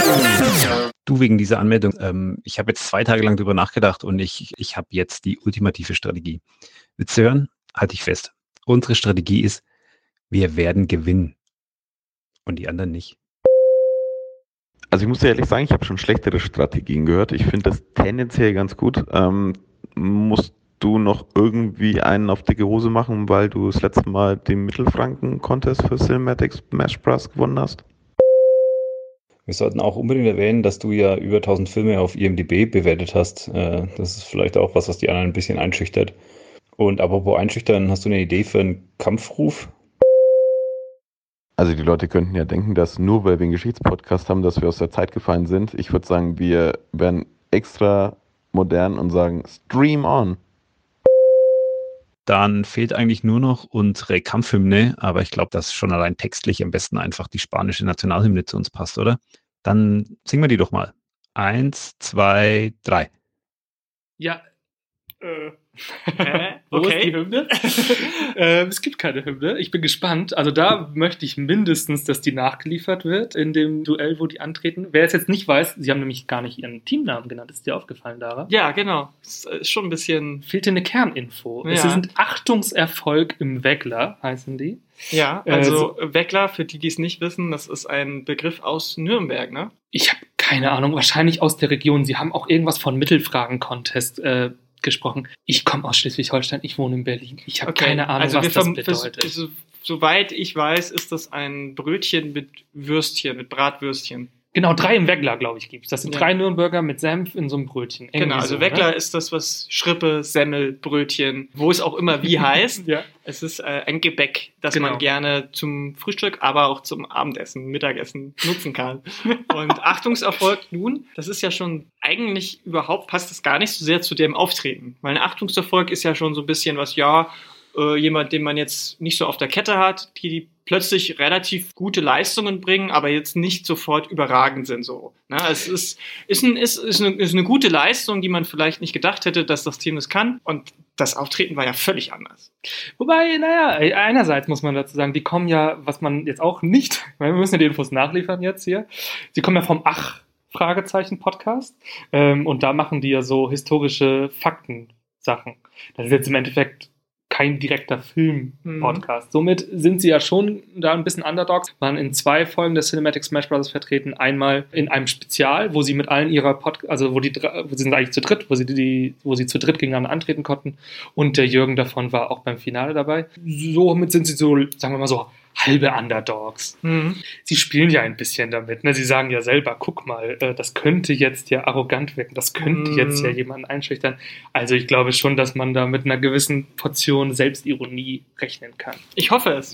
Du, wegen dieser Anmeldung, ich habe jetzt 2 Tage lang drüber nachgedacht und ich habe jetzt die ultimative Strategie. Willst du hören? Halte ich fest. Unsere Strategie ist, wir werden gewinnen. Und die anderen nicht. Also ich muss dir ehrlich sagen, ich habe schon schlechtere Strategien gehört. Ich finde das tendenziell ganz gut. Musst du noch irgendwie einen auf dicke Hose machen, weil du das letzte Mal den Mittelfranken-Contest für Cinematic Smash Bros. Gewonnen hast? Wir sollten auch unbedingt erwähnen, dass du ja über 1000 Filme auf IMDb bewertet hast. Das ist vielleicht auch was die anderen ein bisschen einschüchtert. Und apropos einschüchtern, hast du eine Idee für einen Kampfruf? Also die Leute könnten ja denken, dass nur weil wir einen Geschichtspodcast haben, dass wir aus der Zeit gefallen sind. Ich würde sagen, wir werden extra modern und sagen, Stream on. Dann fehlt eigentlich nur noch unsere Kampfhymne, aber ich glaube, dass schon allein textlich am besten einfach die spanische Nationalhymne zu uns passt, oder? Dann singen wir die doch mal. 1, 2, 3. Ja, Wo ist die Hymne? Es gibt keine Hymne. Ich bin gespannt. Also da möchte ich mindestens, dass die nachgeliefert wird in dem Duell, wo die antreten. Wer es jetzt nicht weiß, sie haben nämlich gar nicht ihren Teamnamen genannt. Ist dir aufgefallen, Dara? Ja, genau. Das ist schon ein bisschen... Fehlte eine Kerninfo. Ja. Es sind Achtungserfolg im Weckler, heißen die. Ja, also Weckler, für die es nicht wissen, das ist ein Begriff aus Nürnberg, ne? Ich habe keine Ahnung, wahrscheinlich aus der Region. Sie haben auch irgendwas von Mittelfragen-Contest gesprochen. Ich komme aus Schleswig-Holstein, ich wohne in Berlin. Ich habe keine Ahnung, was das bedeutet. Soweit ich weiß, ist das ein Brötchen mit Würstchen, mit Bratwürstchen. Genau, 3 im Weckler, glaube ich, gibt es. Das sind 3 Nürnberger mit Senf in so einem Brötchen. Irgendwie genau, also so, Weckler ne? ist das, was Schrippe, Semmel, Brötchen, wo es auch immer wie heißt. Ja. Es ist ein Gebäck, das man gerne zum Frühstück, aber auch zum Abendessen, Mittagessen nutzen kann. Und Achtungserfolg nun, das ist ja schon eigentlich überhaupt, passt das gar nicht so sehr zu dem Auftreten. Weil ein Achtungserfolg ist ja schon so ein bisschen was, jemand, den man jetzt nicht so auf der Kette hat, die plötzlich relativ gute Leistungen bringen, aber jetzt nicht sofort überragend sind. So. Na, es ist eine gute Leistung, die man vielleicht nicht gedacht hätte, dass das Team es kann. Und das Auftreten war ja völlig anders. Wobei, einerseits muss man dazu sagen, die kommen ja, was man jetzt auch nicht, weil wir müssen ja die Infos nachliefern jetzt hier, sie kommen ja vom Fragezeichen-Podcast und da machen die ja so historische Fakten-Sachen. Das ist jetzt im Endeffekt kein direkter Film-Podcast. Somit sind sie ja schon da ein bisschen Underdogs. Waren in 2 Folgen der Cinematic Smash Bros. Vertreten. Einmal in einem Spezial, wo sie mit allen ihrer wo sie sind eigentlich zu dritt, wo sie zu dritt gegeneinander antreten konnten. Und der Jürgen davon war auch beim Finale dabei. Somit sind sie so, sagen wir mal so, halbe Underdogs. Sie spielen ja ein bisschen damit. Ne? Sie sagen ja selber, guck mal, das könnte jetzt ja arrogant wirken, das könnte jetzt ja jemanden einschüchtern. Also ich glaube schon, dass man da mit einer gewissen Portion Selbstironie rechnen kann. Ich hoffe es.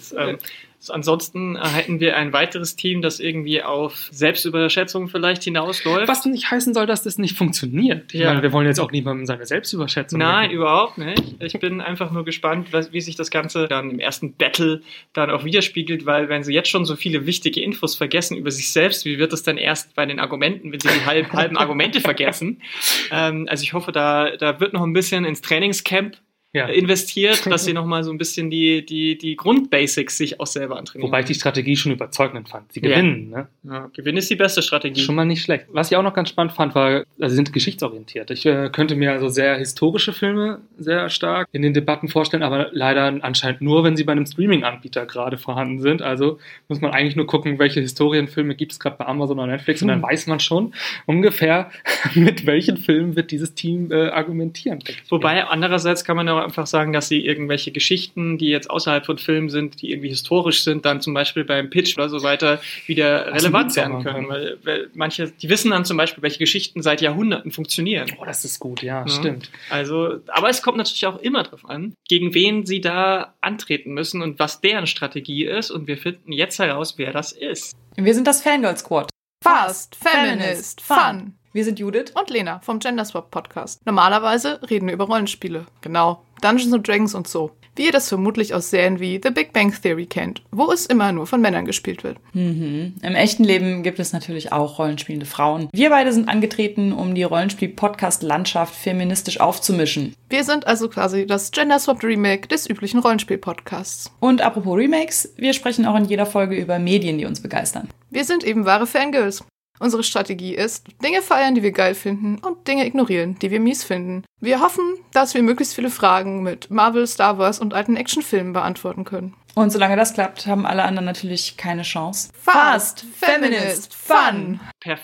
Ansonsten hätten wir ein weiteres Team, das irgendwie auf Selbstüberschätzung vielleicht hinausläuft. Was nicht heißen soll, dass das nicht funktioniert. Ich meine, wir wollen jetzt auch niemandem seine Selbstüberschätzung. Nein, überhaupt nicht. Ich bin einfach nur gespannt, wie sich das Ganze dann im ersten Battle dann auch widerspiegelt, weil wenn sie jetzt schon so viele wichtige Infos vergessen über sich selbst, wie wird es dann erst bei den Argumenten, wenn sie die halben Argumente vergessen? Also ich hoffe, da wird noch ein bisschen ins Trainingscamp investiert, dass sie nochmal so ein bisschen die Grundbasics sich auch selber antrainieren. Wobei ich die Strategie schon überzeugend fand. Sie gewinnen, ne? Ja, gewinnen ist die beste Strategie. Schon mal nicht schlecht. Was ich auch noch ganz spannend fand, war, also sie sind geschichtsorientiert. Ich könnte mir also sehr historische Filme sehr stark in den Debatten vorstellen, aber leider anscheinend nur, wenn sie bei einem Streaming-Anbieter gerade vorhanden sind. Also muss man eigentlich nur gucken, welche Historienfilme gibt es gerade bei Amazon oder Netflix und dann weiß man schon ungefähr, mit welchen Filmen wird dieses Team argumentieren. Wobei andererseits kann man ja einfach sagen, dass sie irgendwelche Geschichten, die jetzt außerhalb von Filmen sind, die irgendwie historisch sind, dann zum Beispiel beim Pitch oder so weiter wieder relevant werden können. Weil manche, die wissen dann zum Beispiel, welche Geschichten seit Jahrhunderten funktionieren. Oh, das ist gut, ja, stimmt. Also, aber es kommt natürlich auch immer drauf an, gegen wen sie da antreten müssen und was deren Strategie ist. Und wir finden jetzt heraus, wer das ist. Wir sind das Fangirl Squad. Fast, Feminist, Fun. Wir sind Judith und Lena vom Genderswap Podcast. Normalerweise reden wir über Rollenspiele. Genau, Dungeons & Dragons und so. Wie ihr das vermutlich aus Serien wie The Big Bang Theory kennt, wo es immer nur von Männern gespielt wird. Im echten Leben gibt es natürlich auch rollenspielende Frauen. Wir beide sind angetreten, um die Rollenspiel-Podcast-Landschaft feministisch aufzumischen. Wir sind also quasi das Genderswap-Remake des üblichen Rollenspiel-Podcasts. Und apropos Remakes, wir sprechen auch in jeder Folge über Medien, die uns begeistern. Wir sind eben wahre Fangirls. Unsere Strategie ist, Dinge feiern, die wir geil finden und Dinge ignorieren, die wir mies finden. Wir hoffen, dass wir möglichst viele Fragen mit Marvel, Star Wars und alten Actionfilmen beantworten können. Und solange das klappt, haben alle anderen natürlich keine Chance. Fast, Feminist, Fun.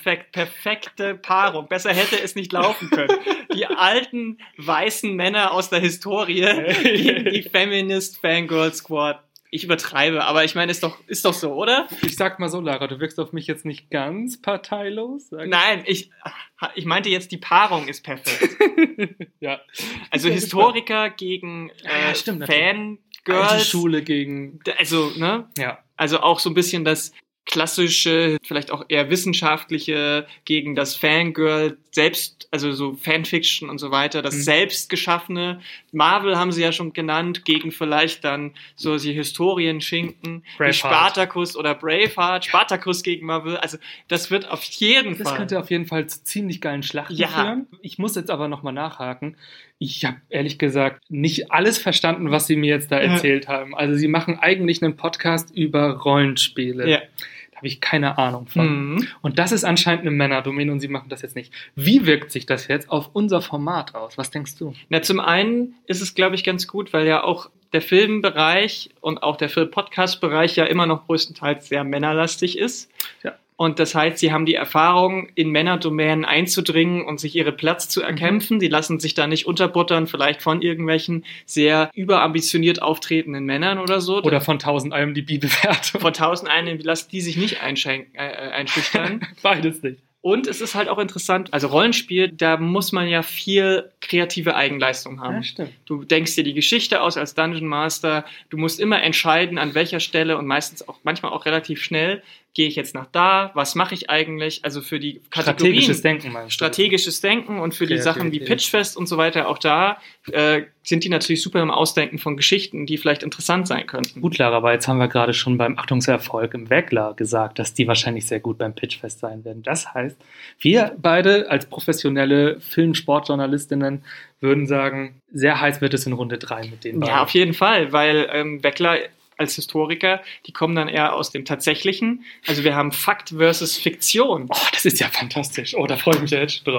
Perfekte Paarung. Besser hätte es nicht laufen können. Die alten, weißen Männer aus der Historie gegen die Feminist Fangirl Squad. Ich übertreibe, aber ich meine, ist doch so, oder? Ich sag mal so, Lara, du wirkst auf mich jetzt nicht ganz parteilos. Nein, ich meinte jetzt, die Paarung ist perfekt. Ja. Also Historiker gegen Fangirls. Alte Schule gegen... Also, ne? Ja. Also auch so ein bisschen das klassische, vielleicht auch eher wissenschaftliche gegen das Fangirl selbst, also so Fanfiction und so weiter, das selbstgeschaffene. Marvel haben sie ja schon genannt, gegen vielleicht dann so die Historienschinken, wie Spartacus oder Braveheart, Spartacus gegen Marvel. Also das wird auf jeden Fall. Das könnte auf jeden Fall zu ziemlich geilen Schlachten führen. Ich muss jetzt aber nochmal nachhaken. Ich habe ehrlich gesagt nicht alles verstanden, was sie mir jetzt da erzählt haben. Also sie machen eigentlich einen Podcast über Rollenspiele. Ja. Da habe ich keine Ahnung von. Und das ist anscheinend eine Männerdomäne und sie machen das jetzt nicht. Wie wirkt sich das jetzt auf unser Format aus? Was denkst du? Na, zum einen ist es, glaube ich, ganz gut, weil ja auch der Filmbereich und auch der Film-Podcast-Bereich ja immer noch größtenteils sehr männerlastig ist. Ja. Und das heißt, sie haben die Erfahrung, in Männerdomänen einzudringen und sich ihren Platz zu erkämpfen. Die lassen sich da nicht unterbuttern, vielleicht von irgendwelchen sehr überambitioniert auftretenden Männern oder so. Oder von 1000 IMDb-Bewertungen. Von 1000 IMDb, lassen die sich nicht einschüchtern. Beides nicht. Und es ist halt auch interessant, also Rollenspiel, da muss man ja viel kreative Eigenleistung haben. Ja, stimmt. Du denkst dir die Geschichte aus als Dungeon Master, du musst immer entscheiden, an welcher Stelle und manchmal auch relativ schnell, gehe ich jetzt nach da, was mache ich eigentlich, also für die Kategorien. Strategisches Denken und für die Sachen wie Pitchfest und so weiter, auch da sind die natürlich super im Ausdenken von Geschichten, die vielleicht interessant sein könnten. Gut, Lara, aber jetzt haben wir gerade schon beim Achtungserfolg im Weckler gesagt, dass die wahrscheinlich sehr gut beim Pitchfest sein werden. Das heißt, wir beide als professionelle Film-Sportjournalistinnen würden sagen, sehr heiß wird es in Runde 3 mit den beiden. Ja, auf jeden Fall, weil Weckler als Historiker, die kommen dann eher aus dem Tatsächlichen. Also wir haben Fakt versus Fiktion. Oh, das ist ja fantastisch. Oh, da freue ich mich ja jetzt schon drauf.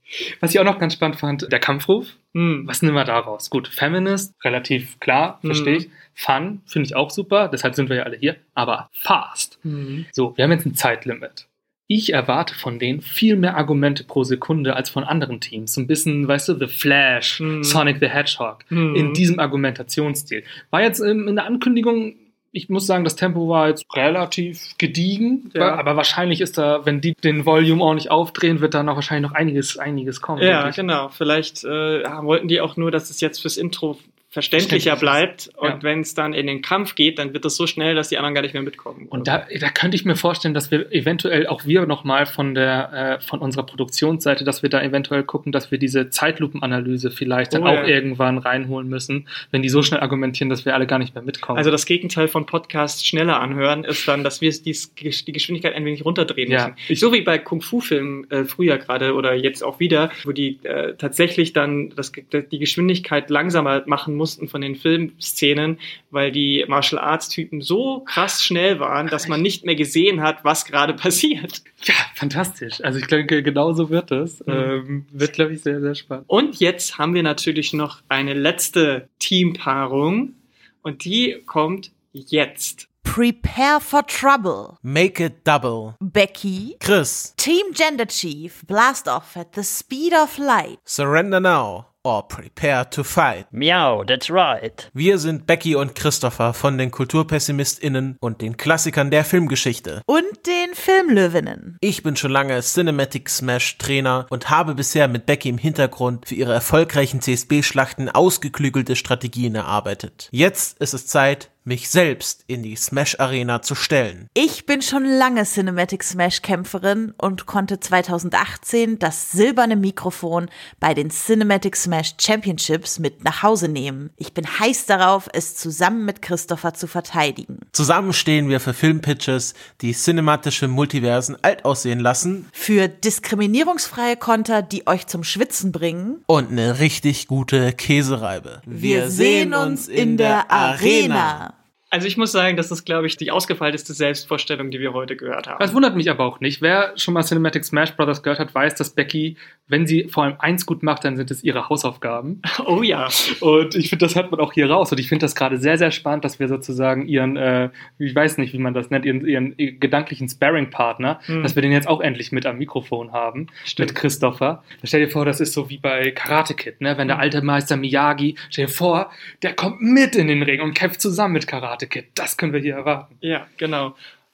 Was ich auch noch ganz spannend fand, der Kampfruf. Was nehmen wir daraus? Gut, Feminist, relativ klar, verstehe ich. Fun, finde ich auch super, deshalb sind wir ja alle hier. Aber fast. So, wir haben jetzt ein Zeitlimit. Ich erwarte von denen viel mehr Argumente pro Sekunde als von anderen Teams. So ein bisschen, weißt du, The Flash, Sonic the Hedgehog, in diesem Argumentationsstil. War jetzt in der Ankündigung, ich muss sagen, das Tempo war jetzt relativ gediegen, aber wahrscheinlich ist da, wenn die den Volume ordentlich aufdrehen, wird da noch wahrscheinlich noch einiges kommen. Ja, wirklich. genau. Vielleicht wollten die auch nur, dass es jetzt fürs Intro verständlicher bleibt und wenn es dann in den Kampf geht, dann wird das so schnell, dass die anderen gar nicht mehr mitkommen. Und da könnte ich mir vorstellen, dass wir eventuell auch nochmal von unserer Produktionsseite, dass wir da eventuell gucken, dass wir diese Zeitlupenanalyse vielleicht dann auch irgendwann reinholen müssen, wenn die so schnell argumentieren, dass wir alle gar nicht mehr mitkommen. Also das Gegenteil von Podcasts schneller anhören ist dann, dass wir die Geschwindigkeit ein wenig runterdrehen müssen. So wie bei Kung-Fu-Filmen früher gerade oder jetzt auch wieder, wo die tatsächlich dann die Geschwindigkeit langsamer machen mussten von den Filmszenen, weil die Martial-Arts-Typen so krass schnell waren, dass man nicht mehr gesehen hat, was gerade passiert. Ja, fantastisch. Also ich glaube, genauso wird es. Wird, glaube ich, sehr, sehr spannend. Und jetzt haben wir natürlich noch eine letzte Teampaarung und die kommt jetzt. Prepare for Trouble. Make it double. Becky. Chris. Team Gender Chief. Blast off at the speed of light. Surrender now. Or prepare to fight. Meow, that's right. Wir sind Becky und Christopher von den KulturpessimistInnen und den Klassikern der Filmgeschichte. Und den Filmlöwinnen. Ich bin schon lange Cinematic Smash Trainer und habe bisher mit Becky im Hintergrund für ihre erfolgreichen CSB-Schlachten ausgeklügelte Strategien erarbeitet. Jetzt ist es Zeit, mich selbst in die Smash-Arena zu stellen. Ich bin schon lange Cinematic Smash-Kämpferin und konnte 2018 das silberne Mikrofon bei den Cinematic Smash Championships mit nach Hause nehmen. Ich bin heiß darauf, es zusammen mit Christopher zu verteidigen. Zusammen stehen wir für Filmpitches, die cinematische Multiversen alt aussehen lassen. Für diskriminierungsfreie Konter, die euch zum Schwitzen bringen. Und eine richtig gute Käsereibe. Wir sehen uns in der Arena. Also ich muss sagen, das ist, glaube ich, die ausgefeilteste Selbstvorstellung, die wir heute gehört haben. Das wundert mich aber auch nicht. Wer schon mal Cinematic Smash Bros. Gehört hat, weiß, dass Becky, wenn sie vor allem eins gut macht, dann sind es ihre Hausaufgaben. Oh ja. Und ich finde, das hört man auch hier raus. Und ich finde das gerade sehr, sehr spannend, dass wir sozusagen ihren, ich weiß nicht, wie man das nennt, ihren gedanklichen Sparring-Partner, dass wir den jetzt auch endlich mit am Mikrofon haben. Stimmt. Mit Christopher. Stell dir vor, das ist so wie bei Karate Kid, ne? Wenn der alte Meister Miyagi, stell dir vor, der kommt mit in den Ring und kämpft zusammen mit Karate Kid. Das können wir hier erwarten. Ja, genau.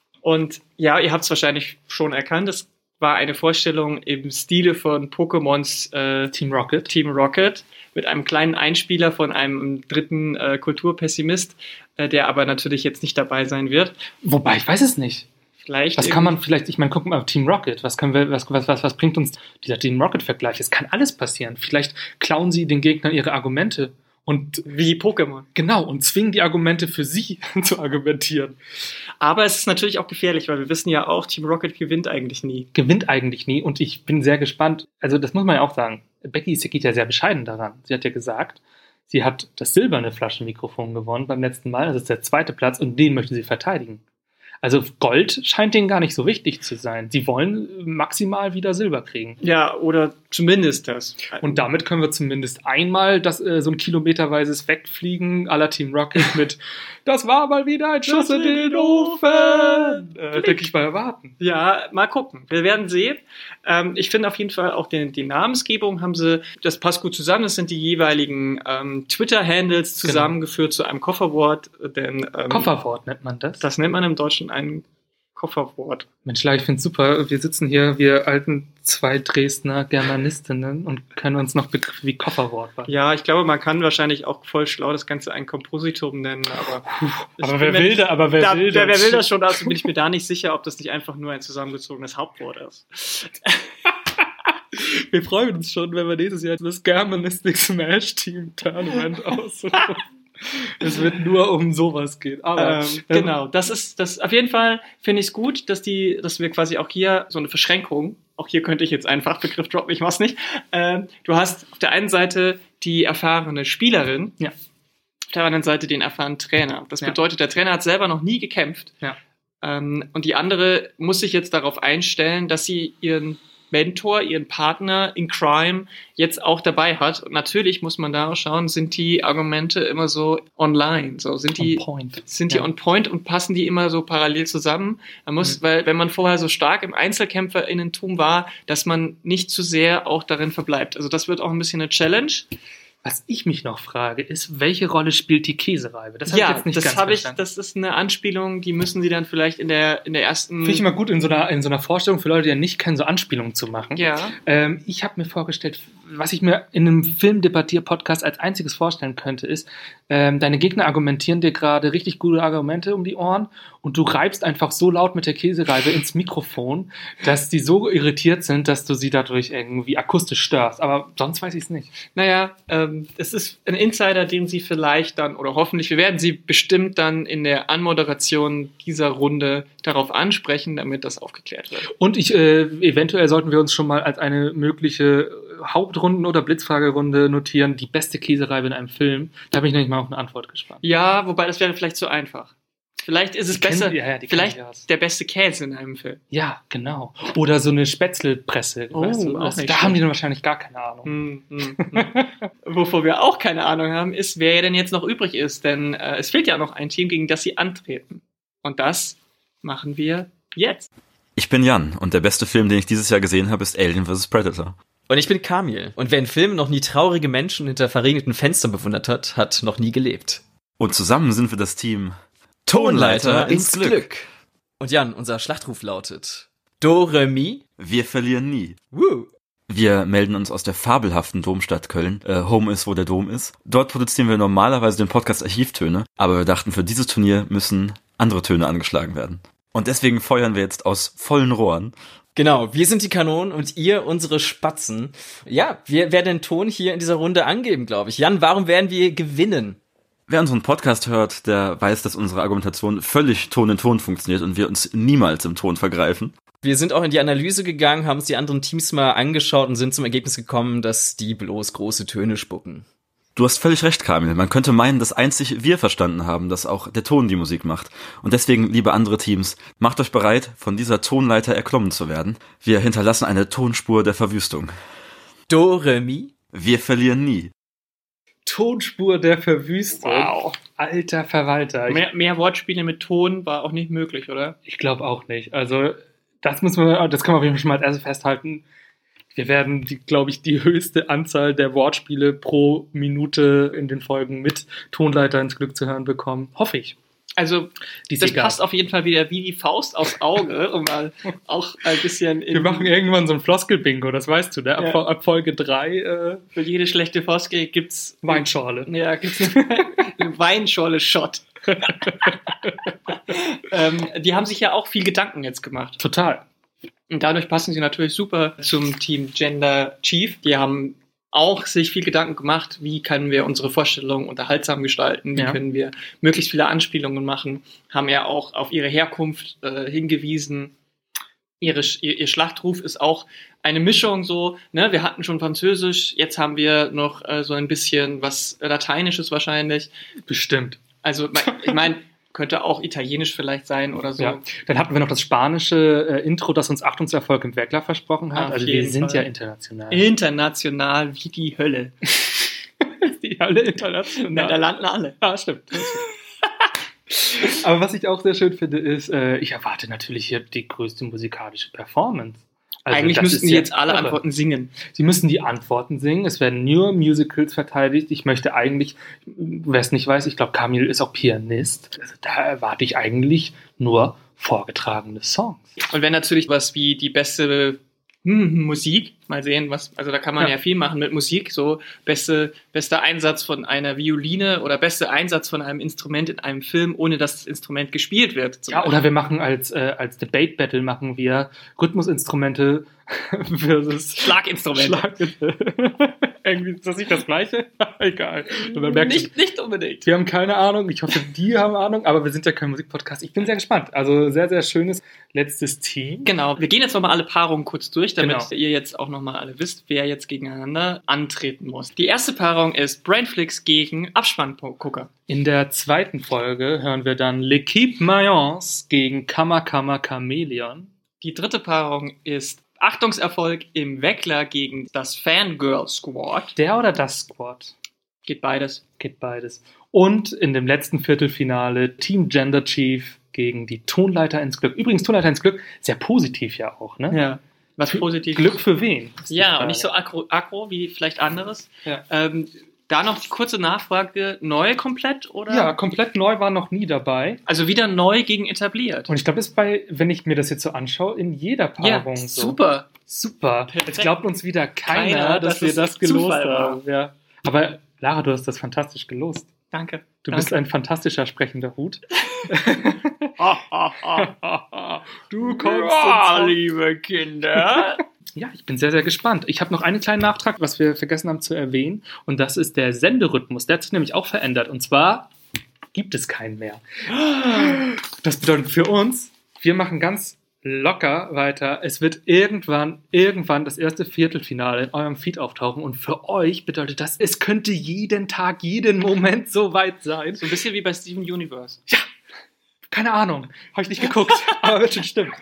Und ja, ihr habt es wahrscheinlich schon erkannt, es war eine Vorstellung im Stile von Pokémons Team Rocket mit einem kleinen Einspieler von einem dritten Kulturpessimist, der aber natürlich jetzt nicht dabei sein wird. Wobei, ich weiß es nicht. Vielleicht was kann man vielleicht, ich meine, gucken wir auf Team Rocket, was bringt uns dieser Team Rocket-Vergleich? Es kann alles passieren. Vielleicht klauen sie den Gegnern ihre Argumente. Und wie Pokémon. Genau, und zwingen die Argumente für sie zu argumentieren. Aber es ist natürlich auch gefährlich, weil wir wissen ja auch, Team Rocket gewinnt eigentlich nie. Und ich bin sehr gespannt. Also das muss man ja auch sagen. Becky geht ja sehr bescheiden daran. Sie hat ja gesagt, sie hat das silberne Flaschenmikrofon gewonnen beim letzten Mal. Das ist der 2. Platz und den möchte sie verteidigen. Also Gold scheint denen gar nicht so wichtig zu sein. Sie wollen maximal wieder Silber kriegen. Ja, oder zumindest das. Und damit können wir zumindest einmal so ein kilometerweises Wegfliegen à la Team Rocket mit das war mal wieder ein Schuss in den Ofen. Denke ich mal erwarten. Ja, mal gucken. Wir werden sehen. Ich finde auf jeden Fall auch die Namensgebung das passt gut zusammen. Das sind die jeweiligen Twitter-Handles zusammengeführt zu einem Kofferwort. Kofferwort nennt man das? Das nennt man im Deutschen ein Kofferwort. Mensch, ich finde es super. Wir sitzen hier, wir alten 2 Dresdner Germanistinnen und können uns noch Begriffe wie Kofferwort machen. Ja, ich glaube, man kann wahrscheinlich auch voll schlau das Ganze ein Kompositum nennen, aber wer will das schon? Also bin ich mir da nicht sicher, ob das nicht einfach nur ein zusammengezogenes Hauptwort ist. Wir freuen uns schon, wenn wir nächstes Jahr das Germanistic Smash Team Tournament aussuchen. Es wird nur um sowas gehen. Aber genau, das auf jeden Fall finde ich es gut, dass wir quasi auch hier so eine Verschränkung, auch hier könnte ich jetzt einen Fachbegriff droppen, ich mach's nicht. Du hast auf der einen Seite die erfahrene Spielerin, auf der anderen Seite den erfahrenen Trainer. Das bedeutet, der Trainer hat selber noch nie gekämpft. Ja. Und die andere muss sich jetzt darauf einstellen, dass sie ihren Mentor, ihren Partner in Crime jetzt auch dabei hat. Und natürlich muss man da auch schauen, sind die Argumente immer so online, so sind die on point und passen die immer so parallel zusammen. Man muss, weil wenn man vorher so stark im Einzelkämpferinnentum war, dass man nicht zu sehr auch darin verbleibt. Also das wird auch ein bisschen eine Challenge. Was ich mich noch frage, ist, welche Rolle spielt die Käsereibe? Das habe ich jetzt nicht ganz verstanden. Das ist eine Anspielung, die müssen sie dann vielleicht in der ersten... Finde ich immer gut, in so einer Vorstellung für Leute, die ja nicht kennen, so Anspielungen zu machen. Ja. Ich habe mir vorgestellt, was ich mir in einem Filmdebattier-Podcast als einziges vorstellen könnte, ist, deine Gegner argumentieren dir gerade richtig gute Argumente um die Ohren und du reibst einfach so laut mit der Käsereibe ins Mikrofon, dass die so irritiert sind, dass du sie dadurch irgendwie akustisch störst. Aber sonst weiß ich es nicht. Naja, es ist ein Insider, den sie vielleicht dann, oder hoffentlich, wir werden sie bestimmt dann in der Anmoderation dieser Runde darauf ansprechen, damit das aufgeklärt wird. Und eventuell sollten wir uns schon mal als eine mögliche Hauptrunden- oder Blitzfragerunde notieren, die beste Käsereibe in einem Film. Da bin ich nämlich mal auf eine Antwort gespannt. Ja, wobei das wäre vielleicht zu einfach. Vielleicht ist es besser, vielleicht der beste Käse in einem Film. Ja, genau. Oder so eine Spätzlepresse. Weißt du, da haben die dann wahrscheinlich gar keine Ahnung. Wovor wir auch keine Ahnung haben, ist, wer denn jetzt noch übrig ist. Denn es fehlt ja noch ein Team, gegen das sie antreten. Und das machen wir jetzt. Ich bin Jan und der beste Film, den ich dieses Jahr gesehen habe, ist Alien vs. Predator. Und ich bin Kamil. Und wer in Filmen noch nie traurige Menschen hinter verregneten Fenstern bewundert hat, hat noch nie gelebt. Und zusammen sind wir das Team Tonleiter ins Glück. Und Jan, unser Schlachtruf lautet Do, Re, Mi. Wir verlieren nie. Woo. Wir melden uns aus der fabelhaften Domstadt Köln. Home ist, wo der Dom ist. Dort produzieren wir normalerweise den Podcast Archivtöne, aber wir dachten, für dieses Turnier müssen andere Töne angeschlagen werden. Und deswegen feuern wir jetzt aus vollen Rohren. Genau, wir sind die Kanonen und ihr unsere Spatzen. Ja, wir werden den Ton hier in dieser Runde angeben, glaube ich. Jan, warum werden wir gewinnen? Wer unseren Podcast hört, der weiß, dass unsere Argumentation völlig Ton in Ton funktioniert und wir uns niemals im Ton vergreifen. Wir sind auch in die Analyse gegangen, haben uns die anderen Teams mal angeschaut und sind zum Ergebnis gekommen, dass die bloß große Töne spucken. Du hast völlig recht, Kamil. Man könnte meinen, dass einzig wir verstanden haben, dass auch der Ton die Musik macht. Und deswegen, liebe andere Teams, macht euch bereit, von dieser Tonleiter erklommen zu werden. Wir hinterlassen eine Tonspur der Verwüstung. Do, Re, Mi. Wir verlieren nie. Tonspur der Verwüstung. Wow. Alter Verwalter. Mehr Wortspiele mit Ton war auch nicht möglich, oder? Ich glaube auch nicht. Also, das kann man auf jeden Fall schon mal als erstes festhalten. Wir werden, glaube ich, die höchste Anzahl der Wortspiele pro Minute in den Folgen mit Tonleiter ins Glück zu hören bekommen. Hoffe ich. Also, das passt auf jeden Fall wieder wie die Faust aufs Auge, um mal auch ein bisschen... Wir machen irgendwann so ein Floskel-Bingo, das weißt du, ne? Ab Folge 3... Für jede schlechte Floskel gibt's... Weinschorle. Ja, gibt's eine Weinschorle-Shot. Die haben sich ja auch viel Gedanken jetzt gemacht. Total. Und dadurch passen sie natürlich super zum Team Gender Chief. Die haben auch sich viel Gedanken gemacht, wie können wir unsere Vorstellungen unterhaltsam gestalten, wie können wir möglichst viele Anspielungen machen, haben ja auch auf ihre Herkunft hingewiesen. Ihr Schlachtruf ist auch eine Mischung so, ne? Wir hatten schon Französisch, jetzt haben wir noch so ein bisschen was Lateinisches wahrscheinlich. Bestimmt. Also ich meine, könnte auch Italienisch vielleicht sein oder so. Ja. Dann hatten wir noch das spanische Intro, das uns Achtungserfolg im Werkler versprochen hat. Also wir sind ja international. International wie die Hölle. Die Hölle international. Da landen alle. Ja, stimmt. Aber was ich auch sehr schön finde, ist, ich erwarte natürlich hier die größte musikalische Performance. Also eigentlich müssten die jetzt alle Antworten singen. Sie müssen die Antworten singen. Es werden nur Musicals verteidigt. Ich möchte eigentlich, wer es nicht weiß, ich glaube, Kamil ist auch Pianist. Also da erwarte ich eigentlich nur vorgetragene Songs. Und wenn natürlich was wie die beste Musik, mal sehen, also da kann man ja viel machen mit Musik, so bester Einsatz von einer Violine oder bester Einsatz von einem Instrument in einem Film, ohne dass das Instrument gespielt wird. Ja, oder wir machen als Debate Battle machen wir Rhythmusinstrumente versus Schlaginstrumente. Irgendwie ist das nicht das Gleiche? Egal. Nicht unbedingt. Wir haben keine Ahnung. Ich hoffe, die haben Ahnung, aber wir sind ja kein Musikpodcast. Ich bin sehr gespannt. Also sehr, sehr schönes letztes Team. Genau. Wir gehen jetzt nochmal alle Paarungen kurz durch, damit ihr jetzt auch nochmal alle wisst, wer jetzt gegeneinander antreten muss. Die erste Paarung ist Brainflix gegen Abspanngucker. In der zweiten Folge hören wir dann L'Équipe Mayence gegen Kammer Chameleon. Die dritte Paarung ist Achtungserfolg im Weckler gegen das Fangirl Squad. Der oder das Squad? Geht beides. Geht beides. Und in dem letzten Viertelfinale Team Gender Chief gegen die Tonleiter ins Glück. Übrigens, Tonleiter ins Glück, sehr positiv ja auch, ne? Ja. Was positiv. Glück für wen? Ja, und nicht so aggro wie vielleicht anderes. Ja. Da noch die kurze Nachfrage, neu komplett, oder? Ja, komplett neu war noch nie dabei. Also wieder neu gegen etabliert. Und ich glaube, ist wenn ich mir das jetzt so anschaue, in jeder Paarung ja, so. Super. Super. Perfekt. Jetzt glaubt uns wieder keiner dass wir das gelost haben. Ja. Aber Lara, du hast das fantastisch gelost. Danke. Du bist ein fantastischer sprechender Hut. Du kommst liebe Kinder. Ja, ich bin sehr, sehr gespannt. Ich habe noch einen kleinen Nachtrag, was wir vergessen haben zu erwähnen. Und das ist der Senderhythmus. Der hat sich nämlich auch verändert. Und zwar gibt es keinen mehr. Das bedeutet für uns, wir machen ganz locker weiter. Es wird irgendwann das erste Viertelfinale in eurem Feed auftauchen. Und für euch bedeutet das, es könnte jeden Tag, jeden Moment so weit sein. So ein bisschen wie bei Steven Universe. Ja, keine Ahnung. Habe ich nicht geguckt. Aber wird schon stimmen.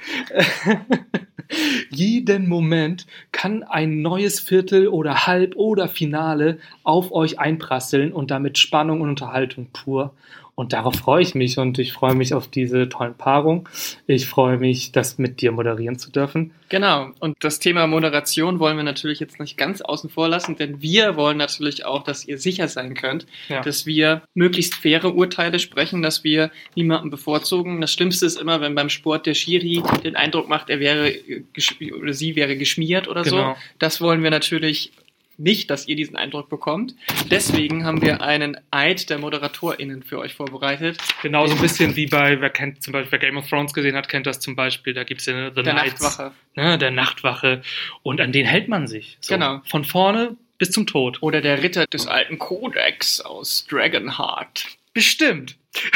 Jeden Moment kann ein neues Viertel oder Halb oder Finale auf euch einprasseln und damit Spannung und Unterhaltung pur. Und darauf freue ich mich und ich freue mich auf diese tollen Paarungen. Ich freue mich, das mit dir moderieren zu dürfen. Genau. Und das Thema Moderation wollen wir natürlich jetzt nicht ganz außen vor lassen, denn wir wollen natürlich auch, dass ihr sicher sein könnt, dass wir möglichst faire Urteile sprechen, dass wir niemanden bevorzugen. Das Schlimmste ist immer, wenn beim Sport der Schiri den Eindruck macht, er wäre oder sie wäre geschmiert oder so. Das wollen wir natürlich nicht, dass ihr diesen Eindruck bekommt. Deswegen haben wir einen Eid der ModeratorInnen für euch vorbereitet. Genau, so ein bisschen wie wer kennt zum Beispiel, wer Game of Thrones gesehen hat, kennt das zum Beispiel. Da gibt es ja der Nachtwache. Ne, der Nachtwache. Und an den hält man sich. So. Genau. Von vorne bis zum Tod. Oder der Ritter des alten Kodex aus Dragonheart. Bestimmt.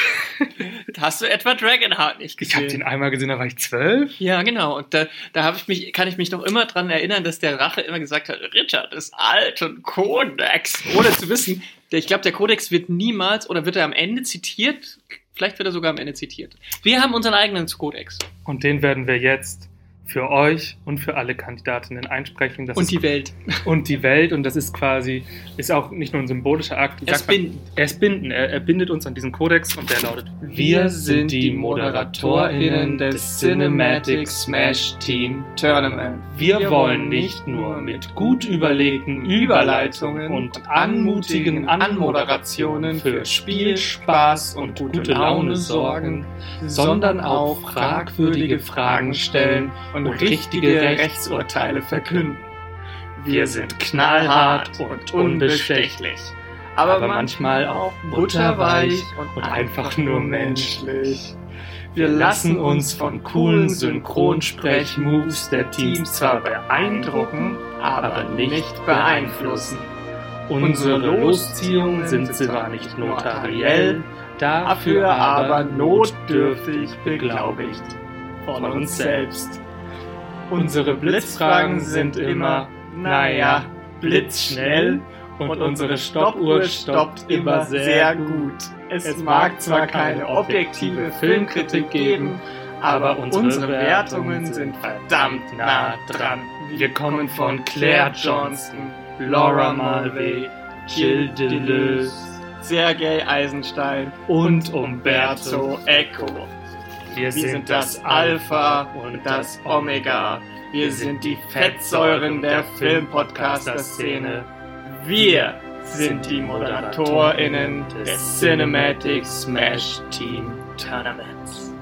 Hast du etwa Dragonheart nicht gesehen? Ich habe den einmal gesehen, da war ich 12. Ja, genau. Und da kann ich mich noch immer dran erinnern, dass der Drache immer gesagt hat, Ritter des alten Kodex. Ohne zu wissen, ich glaube, der Kodex wird niemals, oder wird er am Ende zitiert? Vielleicht wird er sogar am Ende zitiert. Wir haben unseren eigenen Kodex. Und den werden wir jetzt für euch und für alle Kandidatinnen einsprechen. Und die Welt. Und die Welt. Und das ist auch nicht nur ein symbolischer Akt. Er ist bindend. Er bindet uns an diesen Kodex und der lautet: Wir sind die ModeratorInnen des Cinematic Smash Team Tournament. Wir wollen nicht nur mit gut überlegten Überleitungen und anmutigen Anmoderationen für Spiel, Spaß und gute Laune sorgen, sondern auch fragwürdige Fragen stellen und richtige Rechtsurteile verkünden. Wir sind knallhart und unbestechlich, aber manchmal auch butterweich und einfach nur menschlich. Wir lassen uns von coolen Synchronsprech-Moves der Teams zwar beeindrucken, aber nicht beeinflussen. Unsere Losziehungen sind zwar nicht notariell, dafür aber notdürftig beglaubigt von uns selbst. Unsere Blitzfragen sind immer, blitzschnell und unsere Stoppuhr stoppt immer sehr gut. Es mag zwar keine objektive Filmkritik geben, aber unsere Wertungen sind verdammt nah dran. Wir kommen von Claire Johnston, Laura Mulvey, Jill Deleuze, Sergei Eisenstein und Umberto Eco. Wir sind das Alpha und das Omega. Wir sind die Fettsäuren der Filmpodcaster-Szene. Wir sind die ModeratorInnen des Cinematic Smash Team Tournaments.